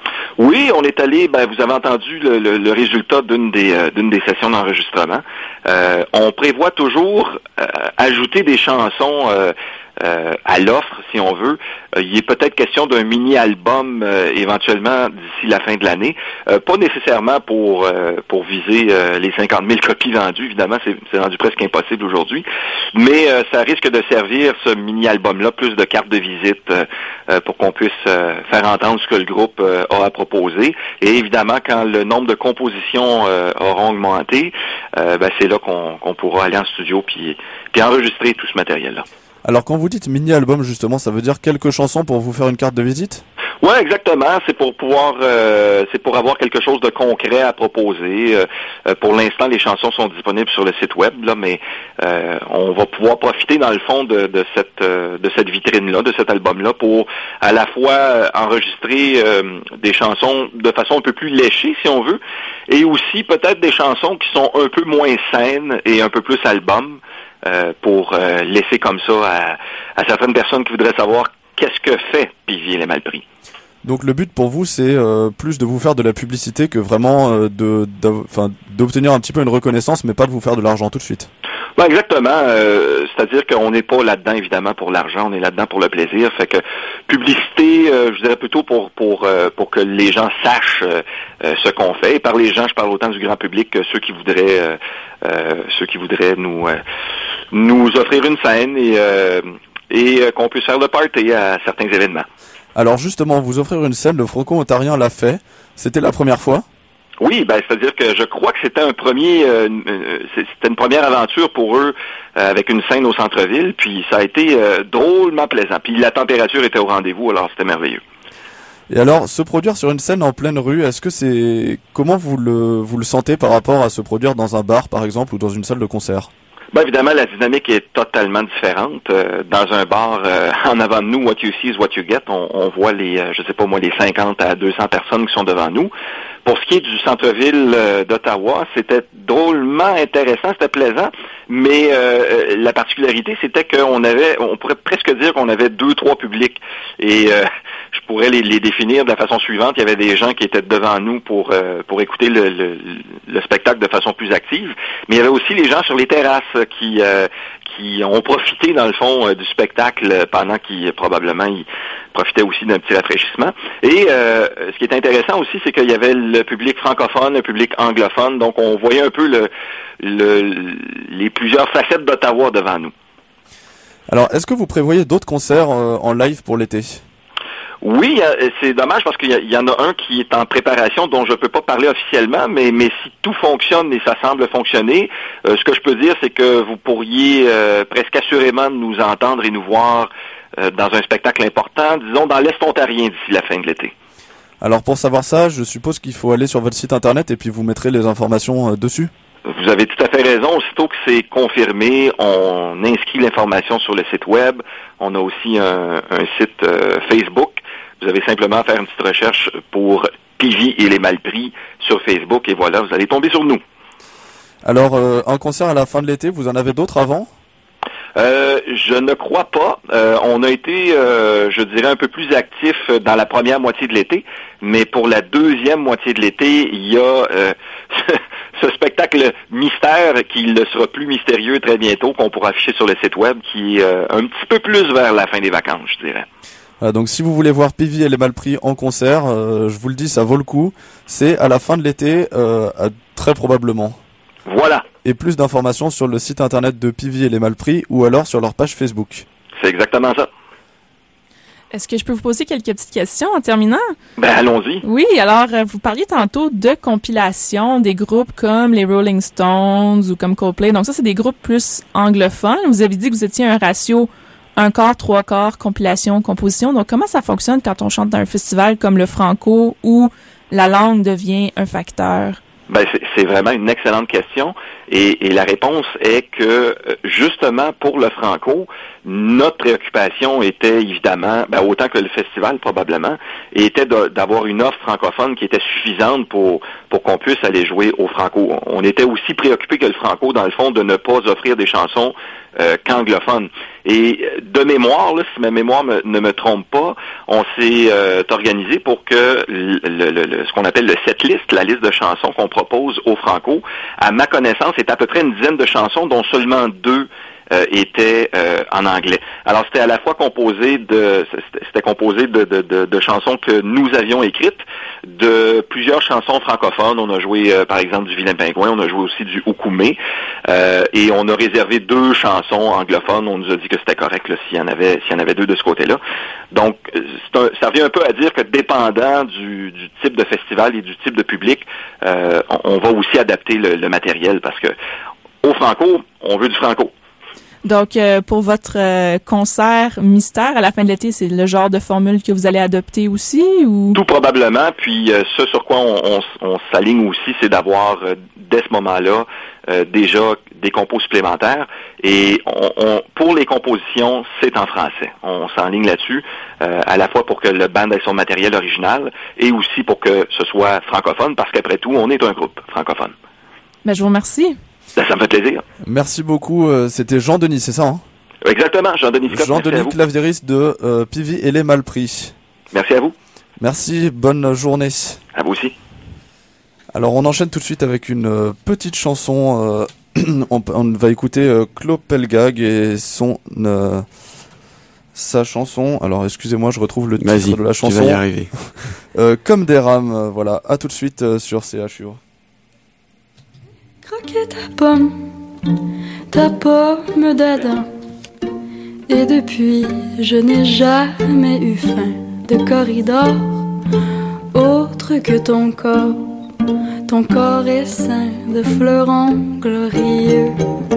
Oui, on est allé, ben, vous avez entendu le, le, le résultat d'une des, euh, d'une des sessions d'enregistrement. Euh, on prévoit toujours euh, ajouter des chansons euh, euh, à l'offre, si on veut. Euh, il est peut-être question d'un mini-album euh, éventuellement d'ici la fin de l'année. Euh, pas nécessairement pour euh, pour viser euh, les cinquante mille copies vendues, évidemment, c'est, c'est rendu presque impossible aujourd'hui. Mais euh, ça risque de servir, ce mini-album-là, plus de cartes de visite euh, pour qu'on puisse euh, faire entendre ce que le groupe euh, a à proposer. Et évidemment, quand le nombre de compositions euh, auront augmenté, euh, ben, c'est là qu'on, qu'on pourra aller en studio puis, puis enregistrer tout ce matériel-là. Alors quand vous dites mini-album, justement, ça veut dire quelques chansons pour vous faire une carte de visite? Ouais, exactement. C'est pour pouvoir, euh, c'est pour avoir quelque chose de concret à proposer. Euh, pour l'instant, les chansons sont disponibles sur le site web, là, mais euh, on va pouvoir profiter dans le fond de, de cette, euh, de cette vitrine-là, de cet album-là, pour à la fois enregistrer euh, des chansons de façon un peu plus léchée, si on veut, et aussi peut-être des chansons qui sont un peu moins saines et un peu plus album. Euh, pour euh, laisser comme ça à, à certaines personnes qui voudraient savoir qu'est-ce que fait Pivier les Malpris. Donc le but pour vous, c'est euh, plus de vous faire de la publicité que vraiment euh, de, enfin, d'obtenir un petit peu une reconnaissance, mais pas de vous faire de l'argent tout de suite. Ben exactement. Euh, c'est-à-dire qu'on n'est pas là-dedans évidemment pour l'argent, on est là-dedans pour le plaisir. Fait que publicité, euh, je dirais plutôt pour pour euh, pour que les gens sachent euh, euh, ce qu'on fait. Et par les gens, je parle autant du grand public que ceux qui voudraient euh, euh, ceux qui voudraient nous euh, nous offrir une scène et euh, et euh, qu'on puisse faire le party à certains événements. Alors justement, vous offrir une scène, le Franco-Ontarien l'a fait. C'était la première fois? Oui, ben c'est-à-dire que je crois que c'était un premier, euh, c'était une première aventure pour eux euh, avec une scène au centre-ville, puis ça a été euh, drôlement plaisant. Puis la température était au rendez-vous, alors c'était merveilleux. Et alors, se produire sur une scène en pleine rue, est-ce que c'est, comment vous le vous le sentez par rapport à se produire dans un bar, par exemple, ou dans une salle de concert? Ben évidemment, la dynamique est totalement différente. Euh, dans un bar, euh, en avant de nous, what you see is what you get. On, on voit les, euh, je sais pas moi, les cinquante à deux cents personnes qui sont devant nous. Pour ce qui est du centre-ville euh, d'Ottawa, c'était drôlement intéressant, c'était plaisant, mais euh, la particularité, c'était qu'on avait, on pourrait presque dire qu'on avait deux, trois publics. Et euh, je pourrais les, les définir de la façon suivante. Il y avait des gens qui étaient devant nous pour euh, pour écouter le, le, le spectacle de façon plus active, mais il y avait aussi les gens sur les terrasses qui euh, qui ont profité dans le fond euh, du spectacle pendant qu'ils probablement ils profitaient aussi d'un petit rafraîchissement. Et euh, ce qui est intéressant aussi, c'est qu'il y avait le public francophone, le public anglophone, donc on voyait un peu le, le les plusieurs facettes d'Ottawa devant nous. Alors, est-ce que vous prévoyez d'autres concerts euh, en live pour l'été? Oui, c'est dommage parce qu'il y en a un qui est en préparation dont je peux pas parler officiellement, mais mais si tout fonctionne et ça semble fonctionner, euh, ce que je peux dire, c'est que vous pourriez euh, presque assurément nous entendre et nous voir euh, dans un spectacle important, disons dans l'Est ontarien d'ici la fin de l'été. Alors pour savoir ça, je suppose qu'il faut aller sur votre site internet et puis vous mettrez les informations euh, dessus. Vous avez tout à fait raison. Aussitôt que c'est confirmé, on inscrit l'information sur le site web. On a aussi un, un site euh, Facebook. Vous avez simplement à faire une petite recherche pour Pivier et les Malpris sur Facebook et voilà, vous allez tomber sur nous. Alors, euh, un concert à la fin de l'été, vous en avez d'autres avant? Euh, je ne crois pas. Euh, on a été, euh, je dirais, un peu plus actifs dans la première moitié de l'été, mais pour la deuxième moitié de l'été, il y a euh, ce spectacle mystère qui ne sera plus mystérieux très bientôt, qu'on pourra afficher sur le site web, qui est euh, un petit peu plus vers la fin des vacances, je dirais. Voilà, donc si vous voulez voir Pivier et les Malpris en concert, euh, je vous le dis, ça vaut le coup. C'est à la fin de l'été, euh, très probablement. Voilà. Et plus d'informations sur le site internet de Pivier et les Malpris ou alors sur leur page Facebook. C'est exactement ça. Est-ce que je peux vous poser quelques petites questions en terminant? Ben, allons-y. Oui, alors, vous parliez tantôt de compilation des groupes comme les Rolling Stones ou comme Coldplay. Donc ça, c'est des groupes plus anglophones. Vous avez dit que vous étiez un ratio un quart, trois quarts, compilation, composition. Donc comment ça fonctionne quand on chante dans un festival comme le Franco où la langue devient un facteur? Ben, c'est, c'est vraiment une excellente question. Et, et la réponse est que, justement, pour le Franco, notre préoccupation était évidemment, ben, autant que le festival probablement, était de, d'avoir une offre francophone qui était suffisante pour pour qu'on puisse aller jouer au Franco. On était aussi préoccupé que le Franco, dans le fond, de ne pas offrir des chansons euh, qu'anglophones. Et de mémoire, là, si ma mémoire me, ne me trompe pas, on s'est euh, organisé pour que le, le, le, ce qu'on appelle le setlist, la liste de chansons qu'on propose au Franco, à ma connaissance, est à peu près une dizaine de chansons, dont seulement deux euh, étaient euh, en anglais. Alors c'était à la fois composé de c'était composé de, de, de, de chansons que nous avions écrites, de plusieurs chansons francophones. On a joué euh, par exemple du Vilain Pingouin, on a joué aussi du Okoumé, euh, et on a réservé deux chansons anglophones. On nous a dit que c'était correct là, s'il y en avait s'il y en avait deux de ce côté-là. Donc c'est un, ça revient un peu à dire que dépendant du, du type de festival et du type de public, euh, on, on va aussi adapter le, le matériel parce que au Franco, on veut du Franco. Donc, euh, pour votre euh, concert mystère à la fin de l'été, c'est le genre de formule que vous allez adopter aussi, ou? Tout probablement. Puis, euh, ce sur quoi on, on, on s'aligne aussi, c'est d'avoir, euh, dès ce moment-là, euh, déjà des compos supplémentaires. Et on, on, pour les compositions, c'est en français. On s'enligne là-dessus, euh, à la fois pour que le band ait son matériel original et aussi pour que ce soit francophone, parce qu'après tout, on est un groupe francophone. Ben, je vous remercie. Ça, ça me fait plaisir. Merci beaucoup. Euh, c'était Jean-Denis, c'est ça, hein? Exactement, Jean-Denis Scott. Jean-Denis Clavieris de euh, Pivi et les Malpris. Merci à vous. Merci, bonne journée. À vous aussi. Alors, on enchaîne tout de suite avec une euh, petite chanson. Euh, on, on va écouter euh, Claude Pelgag et son... Euh, sa chanson. Alors, excusez-moi, je retrouve le titre Vas-y, de la chanson. Tu vas y arriver. euh, Comme des rames, euh, voilà. À tout de suite euh, sur C H U O. Croquer ta pomme, ta pomme d'Adam. Et depuis, je n'ai jamais eu faim de corridor autre que ton corps. Ton corps est ceint de fleurons glorieux.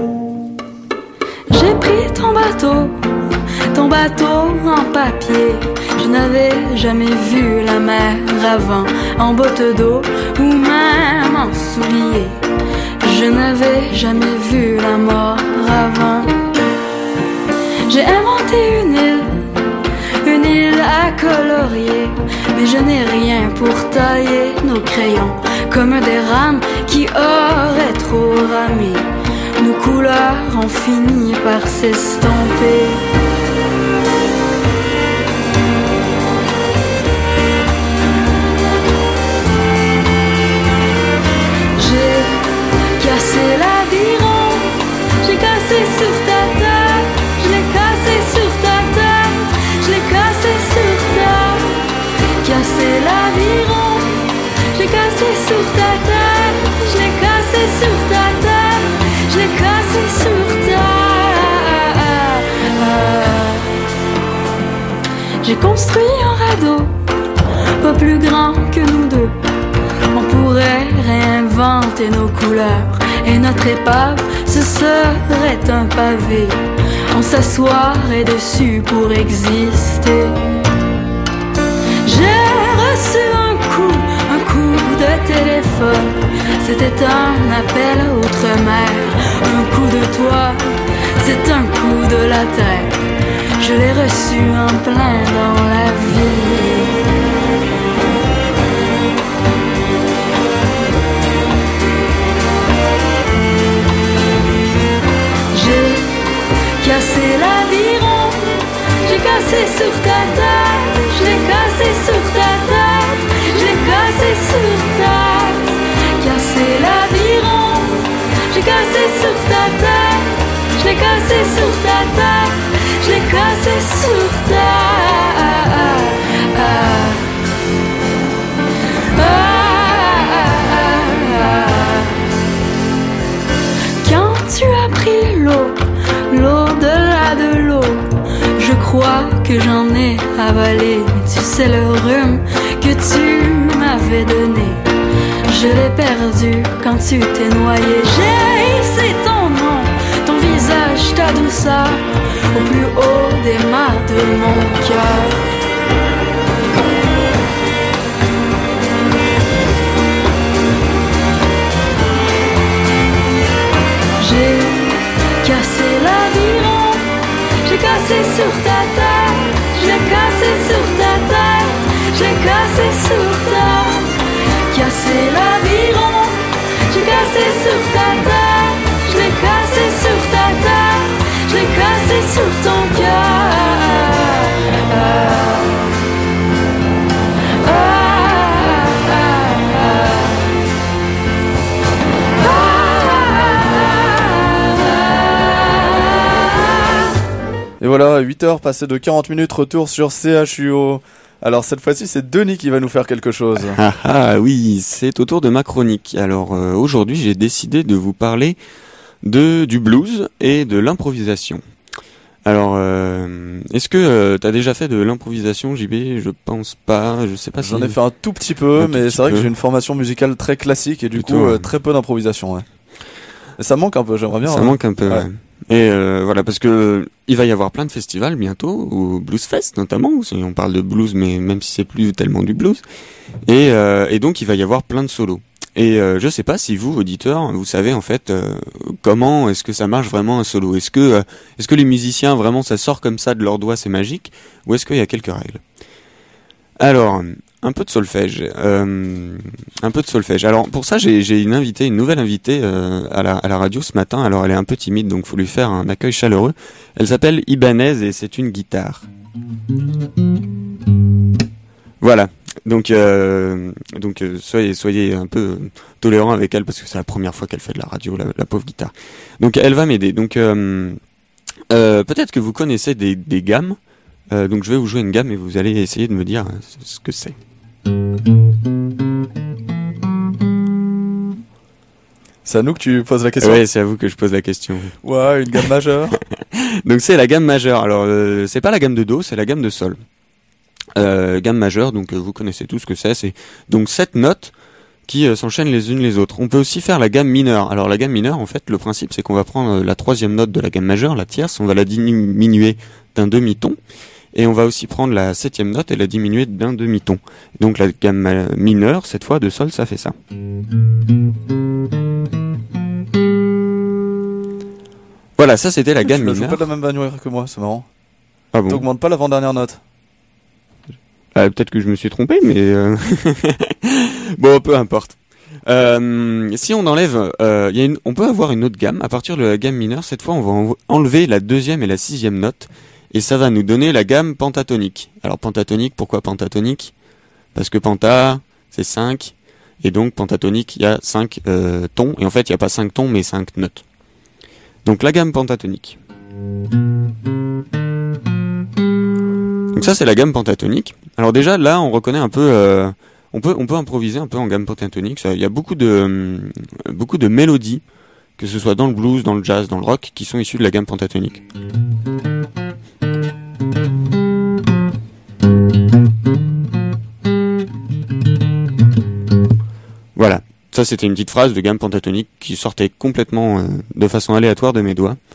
J'ai pris ton bateau, ton bateau en papier. Je n'avais jamais vu la mer avant, en botte d'eau ou même en souliers. Je n'avais jamais vu la mort avant. J'ai inventé une île, une île à colorier, mais je n'ai rien pour tailler nos crayons, comme des rames qui auraient trop ramé. Nos couleurs ont fini par s'estomper. Cassé l'aviron, j'ai cassé sur ta tête, je l'ai cassé sur ta tête, je l'ai cassé sur ta. Cassé l'aviron, j'ai cassé sur ta tête, je l'ai cassé sur ta tête, je l'ai cassé sur ta. J'ai construit un radeau, pas plus grand que nous deux. On pourrait réinventer nos couleurs et notre épave, ce serait un pavé. On s'assoirait dessus pour exister. J'ai reçu un coup, un coup de téléphone. C'était un appel outre-mer. Un coup de toi, c'est un coup de la terre. Je l'ai reçu en plein dans la vie. Cassé l'aviron, j'ai cassé sur ta tête, je l'ai cassé sur ta tête, je l'ai cassé sur ta. Cassé l'aviron, j'ai cassé sur ta tête, je l'ai cassé sur ta tête, je l'ai cassé sur ta. Quand tu as pris l'eau, l'au-delà de l'eau, je crois crois que j'en ai avalé, mais tu sais le rhume que tu m'avais donné, je l'ai perdu quand tu t'es noyé. J'ai hissé ton nom, ton visage, ta douceur, au plus haut des mâts de mon cœur. J'ai cassé l'aviron, j'ai cassé sur ta tête, j'ai cassé sur ta tête, j'ai cassé sur ta, cassé l'aviron, j'ai cassé sur ta tête, je l'ai cassé sur ta tête, je l'ai cassé sur ton cœur. Ah, ah, ah, ah. Et voilà, huit heures passées de quarante minutes, retour sur C H U O. Alors cette fois-ci, c'est Denis qui va nous faire quelque chose. Ah ah oui, c'est au tour de ma chronique. Alors euh, aujourd'hui, j'ai décidé de vous parler de du blues et de l'improvisation. Alors, euh, est-ce que euh, t'as déjà fait de l'improvisation, J B? Je pense pas, je sais pas si... J'en ai fait un tout petit peu, un mais c'est vrai peu. que j'ai une formation musicale très classique et du Plutôt, coup, euh, ouais. très peu d'improvisation, ouais. Et ça manque un peu, j'aimerais bien. Ça hein. manque un peu, Ouais. ouais. Et euh, voilà, parce que il va y avoir plein de festivals bientôt, au Blues Fest notamment, si on parle de blues, mais même si c'est plus tellement du blues. Et, euh, et donc il va y avoir plein de solos. Et euh, je sais pas si vous, auditeurs, vous savez en fait euh, comment est-ce que ça marche vraiment un solo. Est-ce que euh, est-ce que les musiciens vraiment ça sort comme ça de leurs doigts, c'est magique, ou est-ce qu'il y a quelques règles? Alors, un peu de solfège, euh, un peu de solfège. Alors pour ça, j'ai, j'ai une invitée, une nouvelle invitée euh, à, la, à la radio ce matin. Alors elle est un peu timide, donc faut lui faire un accueil chaleureux. Elle s'appelle Ibanez et c'est une guitare. Voilà. Donc, euh, donc euh, soyez, soyez un peu tolérants avec elle parce que c'est la première fois qu'elle fait de la radio, la, la pauvre guitare. Donc elle va m'aider. Donc euh, euh, peut-être que vous connaissez des, des gammes. Euh, donc je vais vous jouer une gamme et vous allez essayer de me dire euh, ce que c'est. C'est à nous que tu poses la question. Ouais, c'est à vous que je pose la question. Ouais, une gamme majeure. Donc c'est la gamme majeure. Alors euh, c'est pas la gamme de do, c'est la gamme de sol. Euh, gamme majeure, donc euh, vous connaissez tout ce que c'est. C'est donc sept notes qui euh, s'enchaînent les unes les autres. On peut aussi faire la gamme mineure. Alors la gamme mineure, en fait, le principe c'est qu'on va prendre euh, la troisième note de la gamme majeure, la tierce, on va la diminuer d'un demi-ton. Et on va aussi prendre la septième note et la diminuer d'un demi-ton. Donc la gamme mineure, cette fois de sol, ça fait ça. Voilà, ça c'était la gamme tu mineure. Tu joues pas de la même manière que moi, c'est marrant. Ah bon? T'augmentes pas l'avant-dernière note. Ah, peut-être que je me suis trompé, mais euh... bon, peu importe. Euh, si on enlève, euh, y a une, on peut avoir une autre gamme. À partir de la gamme mineure, cette fois, on va en- enlever la deuxième et la sixième note. Et ça va nous donner la gamme pentatonique. Alors pentatonique, pourquoi pentatonique? Parce que penta, c'est cinq. Et donc pentatonique, il y a cinq euh, tons. Et en fait, il n'y a pas cinq tons, mais cinq notes. Donc la gamme pentatonique. Donc ça, c'est la gamme pentatonique. Alors déjà, là, on reconnaît un peu... Euh, on peut, on peut improviser un peu en gamme pentatonique. Ça, il y a beaucoup de, euh, beaucoup de mélodies, que ce soit dans le blues, dans le jazz, dans le rock, qui sont issues de la gamme pentatonique. Voilà, ça c'était une petite phrase de gamme pentatonique qui sortait complètement euh, de façon aléatoire de mes doigts.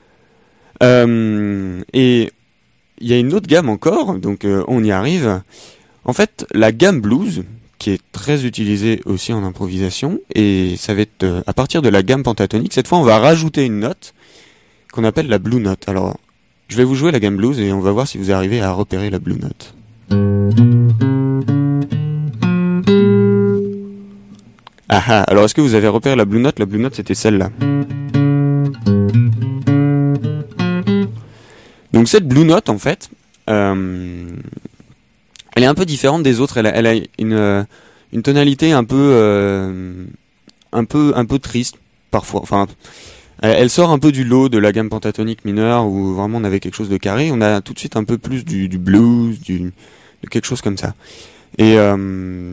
Euh, et il y a une autre gamme encore, donc euh, on y arrive. En fait, la gamme blues, qui est très utilisée aussi en improvisation, et ça va être euh, à partir de la gamme pentatonique, cette fois on va rajouter une note qu'on appelle la blue note. Alors, je vais vous jouer la gamme blues et on va voir si vous arrivez à repérer la blue note. Ah ah, alors est-ce que vous avez repéré la blue note? La blue note c'était celle-là. Donc cette blue note en fait, euh, elle est un peu différente des autres. Elle a, elle a une, euh, une tonalité un peu, euh, un peu, un peu triste parfois. Enfin, elle, elle sort un peu du lot de la gamme pentatonique mineure où vraiment on avait quelque chose de carré. On a tout de suite un peu plus du, du blues, du, de quelque chose comme ça. Et euh,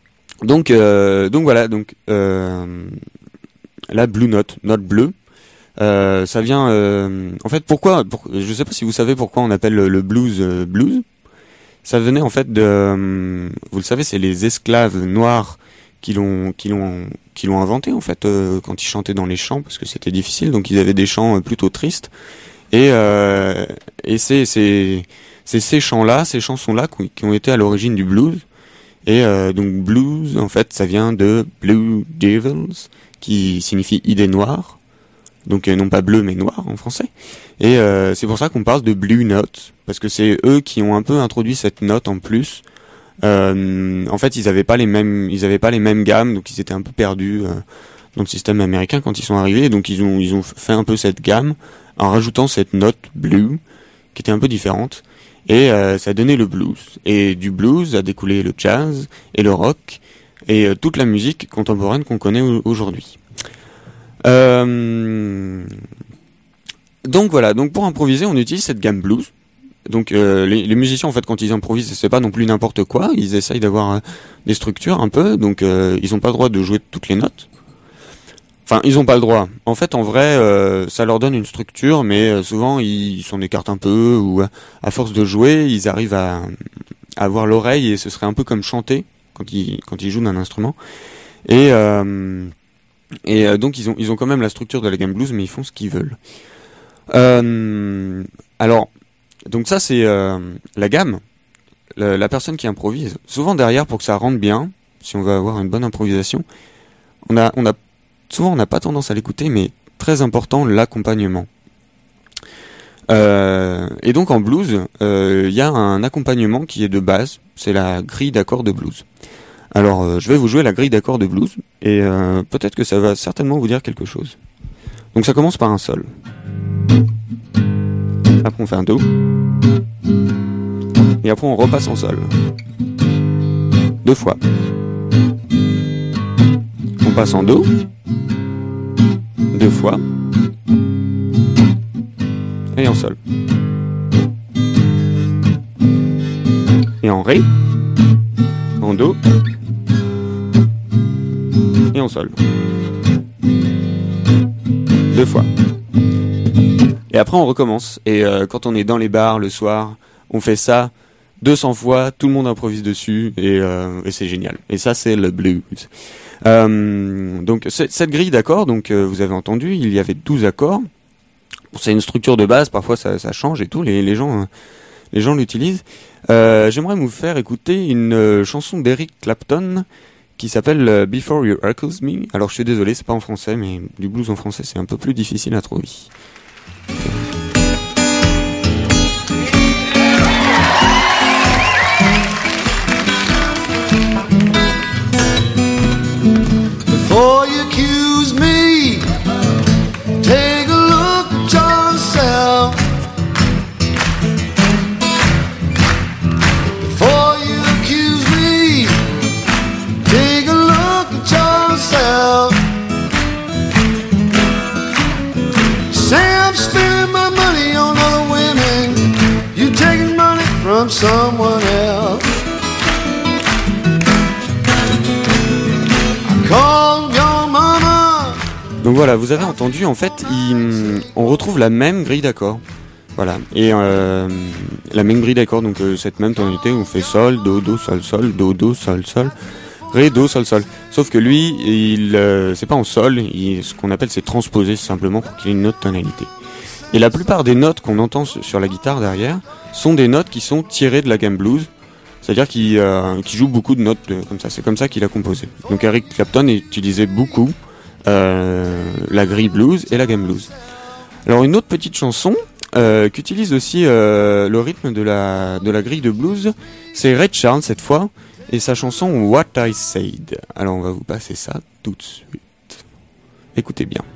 donc, euh, donc voilà. Donc euh, la blue note, note bleue. Euh, ça vient, euh, en fait, pourquoi, pour, je sais pas si vous savez pourquoi on appelle le, le blues euh, blues. Ça venait en fait de, euh, vous le savez, c'est les esclaves noirs qui l'ont, qui l'ont, qui l'ont inventé en fait euh, quand ils chantaient dans les champs parce que c'était difficile, donc ils avaient des chants euh, plutôt tristes. Et euh, et c'est c'est c'est ces chants-là, ces chansons-là qui, qui ont été à l'origine du blues. Et euh, donc blues, en fait, ça vient de Blue Devils, qui signifie idée noire. Donc euh, non pas bleu mais noir en français. Et euh, c'est pour ça qu'on parle de blue note, parce que c'est eux qui ont un peu introduit cette note en plus. Euh, en fait, ils avaient pas les mêmes, ils avaient pas les mêmes gammes, donc ils étaient un peu perdus euh, dans le système américain quand ils sont arrivés. Donc ils ont ils ont fait un peu cette gamme en rajoutant cette note blue qui était un peu différente. Et euh, ça a donné le blues. Et du blues a découlé le jazz et le rock et euh, toute la musique contemporaine qu'on connaît aujourd'hui. Euh... Donc voilà, donc pour improviser, on utilise cette gamme blues. Donc euh, les, les musiciens en fait quand ils improvisent, c'est pas non plus n'importe quoi, ils essayent d'avoir euh, des structures un peu, donc euh, ils ont pas le droit de jouer toutes les notes. Enfin, ils ont pas le droit. En fait, en vrai, euh, ça leur donne une structure, mais euh, souvent ils s'en écartent un peu ou à force de jouer, ils arrivent à, à avoir l'oreille et ce serait un peu comme chanter quand ils quand ils jouent d'un instrument. Et euh, Et euh, donc ils ont ils ont quand même la structure de la gamme blues, mais ils font ce qu'ils veulent. Euh, alors donc ça c'est euh, la gamme, la, la personne qui improvise. Souvent derrière, pour que ça rentre bien, si on veut avoir une bonne improvisation, on a on a souvent on n'a pas tendance à l'écouter, mais très important l'accompagnement. Euh, et donc en blues, il euh, y a un accompagnement qui est de base, c'est la grille d'accords de blues. Alors, euh, je vais vous jouer la grille d'accords de blues, et euh, peut-être que ça va certainement vous dire quelque chose. Donc ça commence par un sol. Après on fait un do. Et après on repasse en sol. Deux fois. On passe en do. Deux fois. Et en sol. Et en ré. En do. Et en sol. Deux fois. Et après on recommence. Et euh, quand on est dans les bars le soir, on fait ça deux cents fois, tout le monde improvise dessus et, euh, et c'est génial. Et ça c'est le blues. Euh, donc cette grille d'accords, donc euh, vous avez entendu, il y avait douze accords. Bon, c'est une structure de base, parfois ça, ça change et tout, les, les gens euh, les gens l'utilisent. Euh, j'aimerais vous faire écouter une euh, chanson d'Eric Clapton qui s'appelle euh, Before You Accuse Me. Alors je suis désolé, c'est pas en français, mais du blues en français c'est un peu plus difficile à trouver. Before you accuse me, take a look at yourself. Before you accuse me, take a look at yourself. Say I'm spending my money on other women, you taking money from someone else. Donc voilà, vous avez entendu, en fait, il, on retrouve la même grille d'accords. Voilà, et euh, la même grille d'accords, donc euh, cette même tonalité où on fait sol, do, do, sol, sol, do, do, sol, sol, ré, do, sol, sol. Sauf que lui, il, euh, c'est pas en sol, il, ce qu'on appelle c'est transposé simplement pour qu'il y ait une autre tonalité. Et la plupart des notes qu'on entend sur la guitare derrière sont des notes qui sont tirées de la gamme blues. C'est-à-dire qu'il, euh, qu'il joue beaucoup de notes de, comme ça. C'est comme ça qu'il a composé. Donc Eric Clapton utilisait beaucoup euh, la grille blues et la gamme blues. Alors une autre petite chanson euh, qui utilise aussi euh, le rythme de la de la grille de blues, c'est Ray Charles cette fois et sa chanson What I Said. Alors on va vous passer ça tout de suite. Écoutez bien.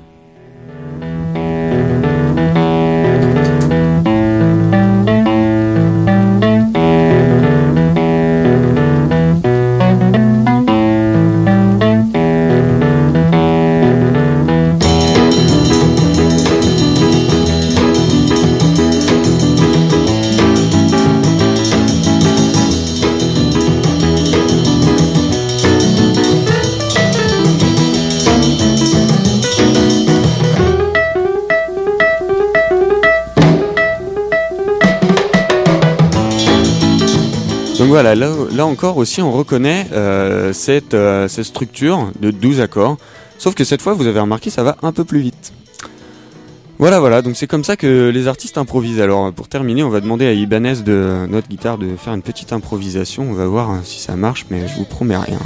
voilà, là, là encore aussi, on reconnaît euh, cette, euh, cette structure de douze accords. Sauf que cette fois, vous avez remarqué, ça va un peu plus vite. Voilà, voilà, donc c'est comme ça que les artistes improvisent. Alors, pour terminer, on va demander à Ibanez de notre guitare de faire une petite improvisation. On va voir hein, si ça marche, mais je vous promets rien.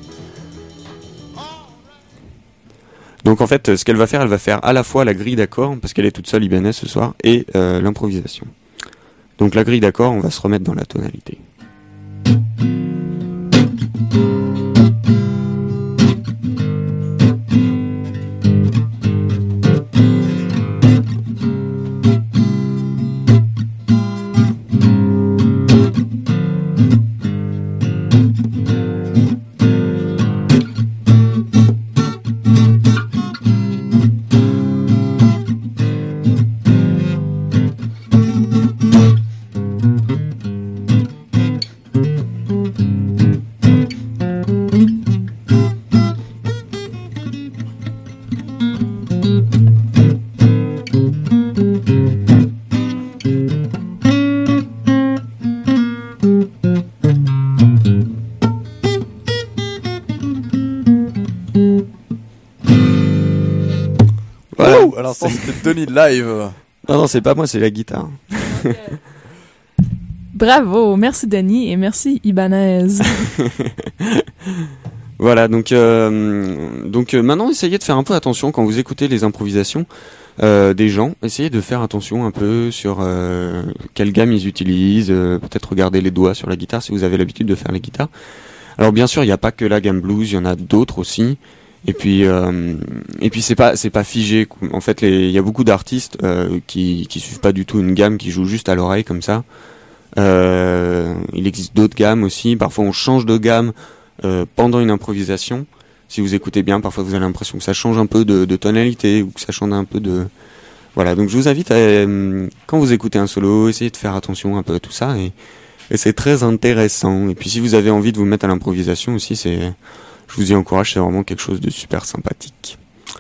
Donc en fait, ce qu'elle va faire, elle va faire à la fois la grille d'accords, parce qu'elle est toute seule, Ibanez, ce soir, et euh, l'improvisation. Donc la grille d'accords, on va se remettre dans la tonalité. C'était Denis live. Non, non, c'est pas moi, c'est la guitare. Bravo, merci Denis et merci Ibanez. Voilà, donc, euh, donc euh, maintenant, essayez de faire un peu attention quand vous écoutez les improvisations euh, des gens. Essayez de faire attention un peu sur euh, quelle gamme ils utilisent. Euh, peut-être regarder les doigts sur la guitare si vous avez l'habitude de faire les guitares. Alors bien sûr, il n'y a pas que la gamme blues, il y en a d'autres aussi. Et puis, euh, et puis c'est pas, c'est pas figé. En fait, il y a beaucoup d'artistes euh, qui, qui suivent pas du tout une gamme, qui jouent juste à l'oreille comme ça. Euh, il existe d'autres gammes aussi. Parfois, on change de gamme euh, pendant une improvisation. Si vous écoutez bien, parfois vous avez l'impression que ça change un peu de, de tonalité ou que ça change un peu de. Voilà. Donc, je vous invite à, euh, quand vous écoutez un solo, essayez de faire attention un peu à tout ça et, et c'est très intéressant. Et puis, si vous avez envie de vous mettre à l'improvisation aussi, c'est je vous y encourage, c'est vraiment quelque chose de super sympathique.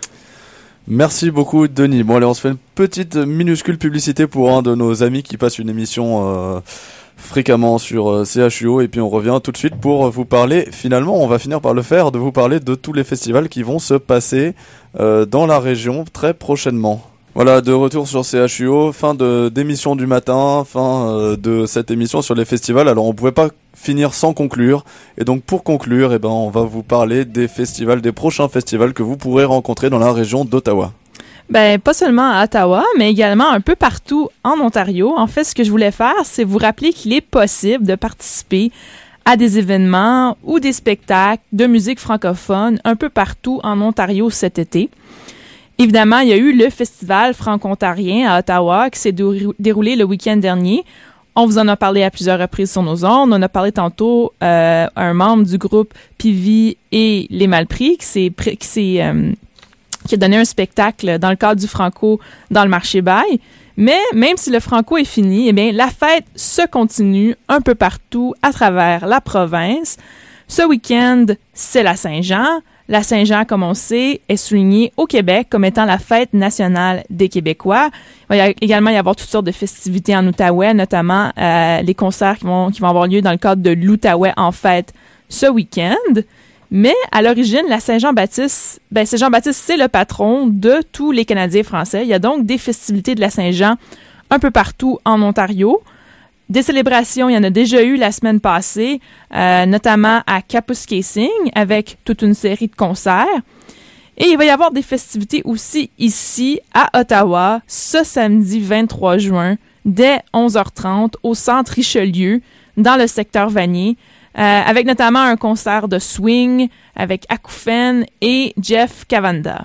Merci beaucoup Denis. Bon allez, on se fait une petite minuscule publicité pour un de nos amis qui passe une émission euh, fréquemment sur euh, C H U O et puis on revient tout de suite pour vous parler, finalement on va finir par le faire, de vous parler de tous les festivals qui vont se passer euh, dans la région très prochainement. Voilà, de retour sur C H U O, fin de d'émission du matin, fin euh, de cette émission sur les festivals. Alors on pouvait pas finir sans conclure, et donc pour conclure, eh ben on va vous parler des festivals, des prochains festivals que vous pourrez rencontrer dans la région d'Ottawa. Ben pas seulement à Ottawa, mais également un peu partout en Ontario. En fait, ce que je voulais faire, c'est vous rappeler qu'il est possible de participer à des événements ou des spectacles de musique francophone un peu partout en Ontario cet été. Évidemment, il y a eu le festival franco-ontarien à Ottawa qui s'est déroulé le week-end dernier. On vous en a parlé à plusieurs reprises sur nos ondes. On en a parlé tantôt euh, à un membre du groupe P V et les Malpris qui s'est qui s'est euh, qui a donné un spectacle dans le cadre du Franco dans le marché Bail. Mais même si le Franco est fini, eh bien la fête se continue un peu partout à travers la province. Ce week-end, c'est la Saint-Jean. La Saint-Jean, comme on sait, est soulignée au Québec comme étant la fête nationale des Québécois. Il va y également y avoir toutes sortes de festivités en Outaouais, notamment euh, les concerts qui vont, qui vont avoir lieu dans le cadre de l'Outaouais en fête ce week-end. Mais à l'origine, la Saint-Jean-Baptiste, ben Saint-Jean-Baptiste, c'est le patron de tous les Canadiens français. Il y a donc des festivités de la Saint-Jean un peu partout en Ontario. Des célébrations, il y en a déjà eu la semaine passée, euh, notamment à Kapuskasing, avec toute une série de concerts. Et il va y avoir des festivités aussi ici, à Ottawa, ce samedi vingt-trois juin, dès onze heures trente, au Centre Richelieu, dans le secteur Vanier, euh, avec notamment un concert de swing avec Akoufen et Jeff Cavanda.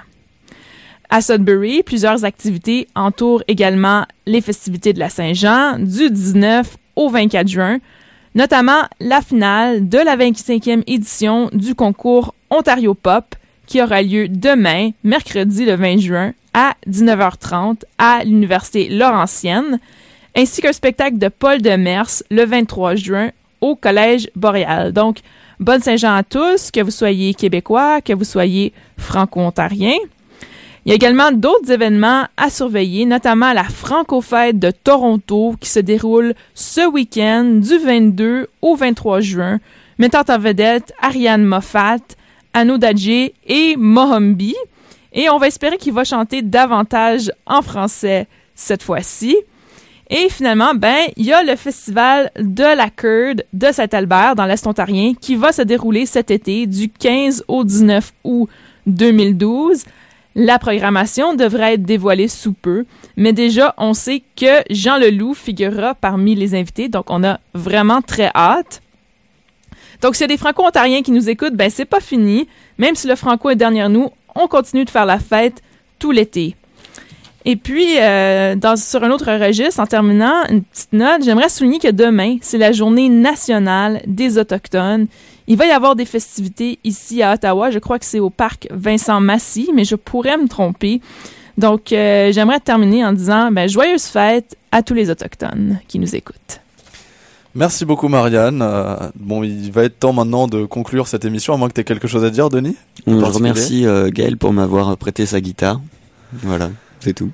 À Sudbury, plusieurs activités entourent également les festivités de la Saint-Jean du dix-neuf au vingt-quatre juin, notamment la finale de la vingt-cinquième édition du concours Ontario Pop qui aura lieu demain, mercredi le vingt juin, à dix-neuf heures trente à l'Université Laurentienne, ainsi qu'un spectacle de Paul Demers le vingt-trois juin au Collège Boréal. Donc, bonne Saint-Jean à tous, que vous soyez québécois, que vous soyez franco-ontarien. Il y a également d'autres événements à surveiller, notamment la Franco-Fête de Toronto qui se déroule ce week-end du vingt-deux au vingt-trois juin, mettant en vedette Ariane Moffat, Anu Dadje et Mohombi. Et on va espérer qu'il va chanter davantage en français cette fois-ci. Et finalement, ben, il y a le festival de la Curd de Saint-Albert dans l'Est ontarien qui va se dérouler cet été du quinze au dix-neuf août deux mille douze. La programmation devrait être dévoilée sous peu, mais déjà, on sait que Jean Leloup figurera parmi les invités, donc on a vraiment très hâte. Donc, s'il y a des Franco-Ontariens qui nous écoutent, ben c'est pas fini. Même si le Franco est derrière nous, on continue de faire la fête tout l'été. Et puis, euh, dans, sur un autre registre, en terminant, une petite note, j'aimerais souligner que demain, c'est la journée nationale des Autochtones. Il va y avoir des festivités ici à Ottawa. Je crois que c'est au parc Vincent-Massy, mais je pourrais me tromper. Donc, euh, j'aimerais terminer en disant ben, joyeuses fêtes à tous les Autochtones qui nous écoutent. Merci beaucoup Marianne. Euh, bon, il va être temps maintenant de conclure cette émission, à moins que tu aies quelque chose à dire, Denis. Je remercie euh, Gaël pour m'avoir prêté sa guitare. Voilà, c'est tout.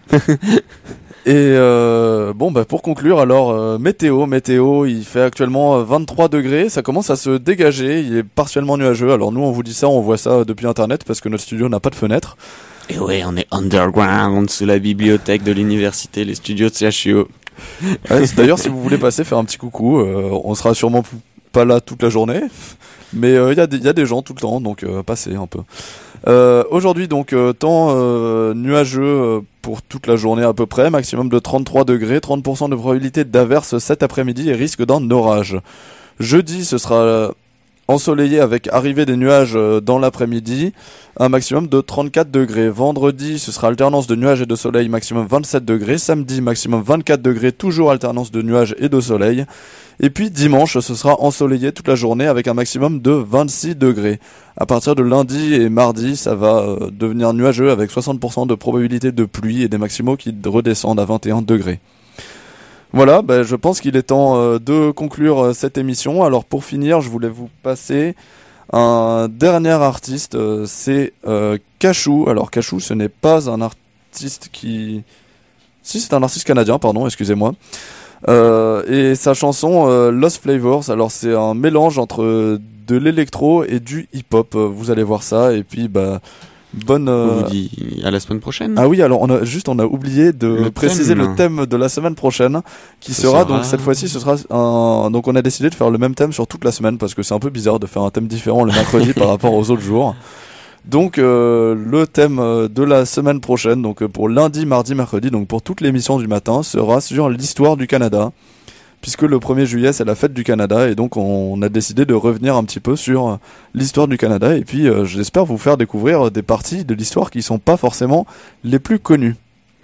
Et euh, bon, bah pour conclure, alors euh, météo, météo, il fait actuellement vingt-trois degrés, ça commence à se dégager, il est partiellement nuageux. Alors nous, on vous dit ça, on voit ça depuis Internet parce que notre studio n'a pas de fenêtre. Et ouais, on est underground sous la bibliothèque de l'université, les studios de C H U O. Ouais, d'ailleurs, si vous voulez passer faire un petit coucou, euh, on sera sûrement pas là toute la journée, mais il euh, y, y a des gens tout le temps, donc euh, passez un peu. Euh, aujourd'hui, donc, euh, temps euh, nuageux euh, pour toute la journée à peu près, maximum de trente-trois degrés, trente pour cent de probabilité d'averse cet après-midi et risque d'un orage. Jeudi, ce sera euh, ensoleillé avec arrivée des nuages euh, dans l'après-midi, un maximum de trente-quatre degrés. Vendredi, ce sera alternance de nuages et de soleil, maximum vingt-sept degrés. Samedi, maximum vingt-quatre degrés, toujours alternance de nuages et de soleil. Et puis dimanche, ce sera ensoleillé toute la journée avec un maximum de vingt-six degrés. À partir de lundi et mardi, ça va euh, devenir nuageux avec soixante pour cent de probabilité de pluie et des maximaux qui redescendent à vingt et un degrés. Voilà, ben, je pense qu'il est temps euh, de conclure euh, cette émission. Alors pour finir, je voulais vous passer un dernier artiste, euh, c'est euh, Cachou. Alors Cachou, ce n'est pas un artiste qui... Si, c'est un artiste canadien, pardon, excusez-moi. Euh, et sa chanson euh, Lost Flavors, alors c'est un mélange entre euh, de l'électro et du hip-hop. Euh, vous allez voir ça, et puis bah... Bonne. Euh... On vous dit à la semaine prochaine. Ah oui, alors on a juste on a oublié de le préciser thème. le thème de la semaine prochaine, qui ce sera, sera donc cette fois-ci ce sera un. Donc on a décidé de faire le même thème sur toute la semaine parce que c'est un peu bizarre de faire un thème différent le mercredi par rapport aux autres jours. Donc euh, le thème de la semaine prochaine, donc pour lundi, mardi, mercredi, donc pour toute l'émission du matin, sera sur l'histoire du Canada. Puisque le premier juillet c'est la fête du Canada et donc on a décidé de revenir un petit peu sur l'histoire du Canada et puis euh, j'espère vous faire découvrir des parties de l'histoire qui sont pas forcément les plus connues.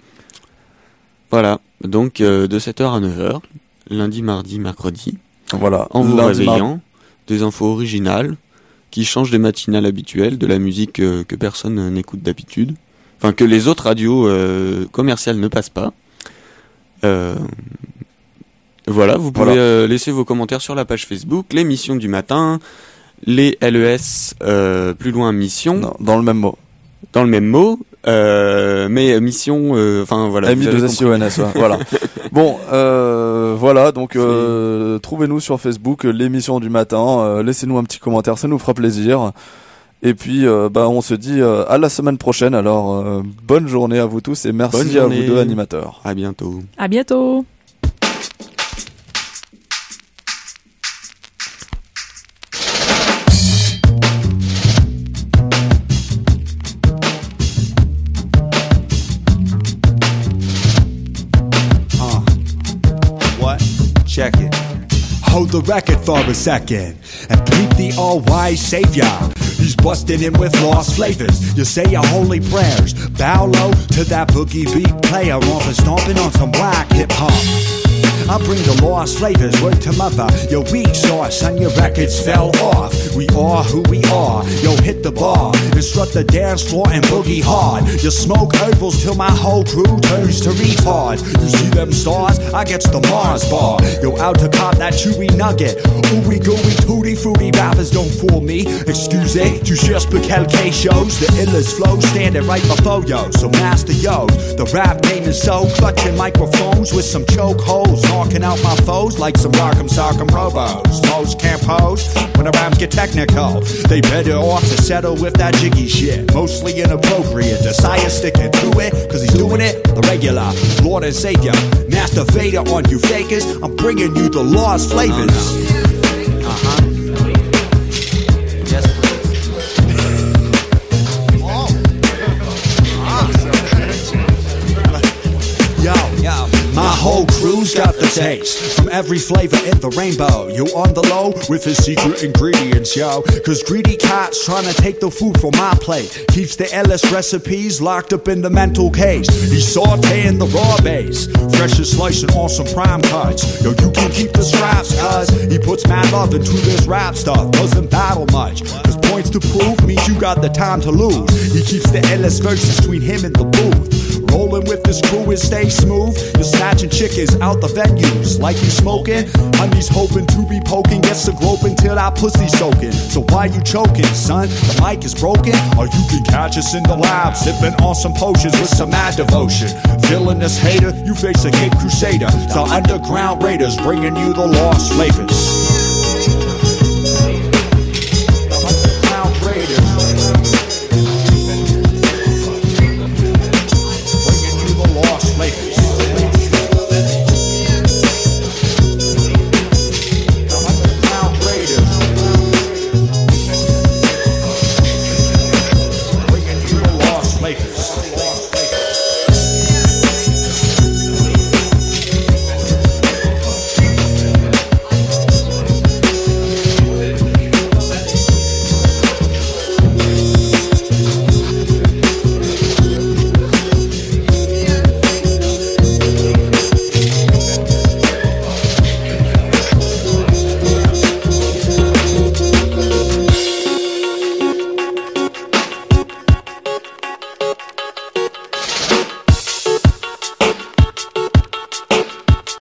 Voilà, donc euh, de sept heures à neuf heures, lundi, mardi, mercredi. Voilà, en vous lundi, réveillant, mar... des infos originales qui changent des matinales habituelles, de la musique euh, que personne n'écoute d'habitude, enfin que les autres radios euh, commerciales ne passent pas. Euh... Voilà, vous pouvez voilà. euh, laisser vos commentaires sur la page Facebook, l'émission du matin, les L E S, euh, plus loin, mission. Non, dans le même mot. Dans le même mot, euh, mais mission, enfin euh, voilà. M I deux S I O N S, voilà. Bon, euh, voilà, donc euh, trouvez-nous sur Facebook, l'émission du matin, euh, laissez-nous un petit commentaire, ça nous fera plaisir. Et puis, euh, bah, on se dit euh, à la semaine prochaine. Alors, euh, bonne journée à vous tous et merci à vous deux animateurs. À bientôt. À bientôt. Check it. Hold the record for a second and peep the all-wise savior. He's busting in with lost flavors. You say your holy prayers. Bow low to that boogie beat player on for stomping on some black hip-hop. I bring the lost flavors, word to mother. Your weak sauce on your records fell off. We are who we are. Yo, hit the bar and strut the dance floor and boogie hard. You smoke herbals till my whole crew turns to retard. You see them stars? I gets the Mars bar. Yo, out to cop that chewy nugget. Ooey gooey tutti fruity rappers don't fool me. Excuse me, tu cherches pour quelque chose. The illest flow standing right before yo. So master yo, the rap game is so clutching microphones with some choke holes, knocking out my foes like some rock'em sock'em robos. Most can't pose when the rhymes get technical. They better off to settle with that jiggy shit. Mostly inappropriate. Desire sticking to it, cause he's doing it the regular. Lord and Savior, Master Vader on you fakers. I'm bringing you the lost flavors. Uh-huh. Yes, Yo, yo, my whole crew's got the taste from every flavor in the rainbow. You on the low with his secret ingredients, yo. Cause greedy cats trying to take the food from my plate. Keeps the illest recipes locked up in the mental case. He's sauteing the raw base, freshest slice and awesome prime cuts. Yo, you can keep the scraps, cuz he puts mad love into this rap stuff. Doesn't battle much, cause points to prove means you got the time to lose. He keeps the illest verses between him and the booth. Rolling with this crew and stay smooth. You're snatching chickens out the venues like you smoking. Honey's hoping to be poking, gets to groping till that pussy soaking. So why you choking, son? The mic is broken, or you can catch us in the lab sipping on some potions with some mad devotion. Villainous hater, you face a hate crusader. The underground raiders bringing you the lost flavors.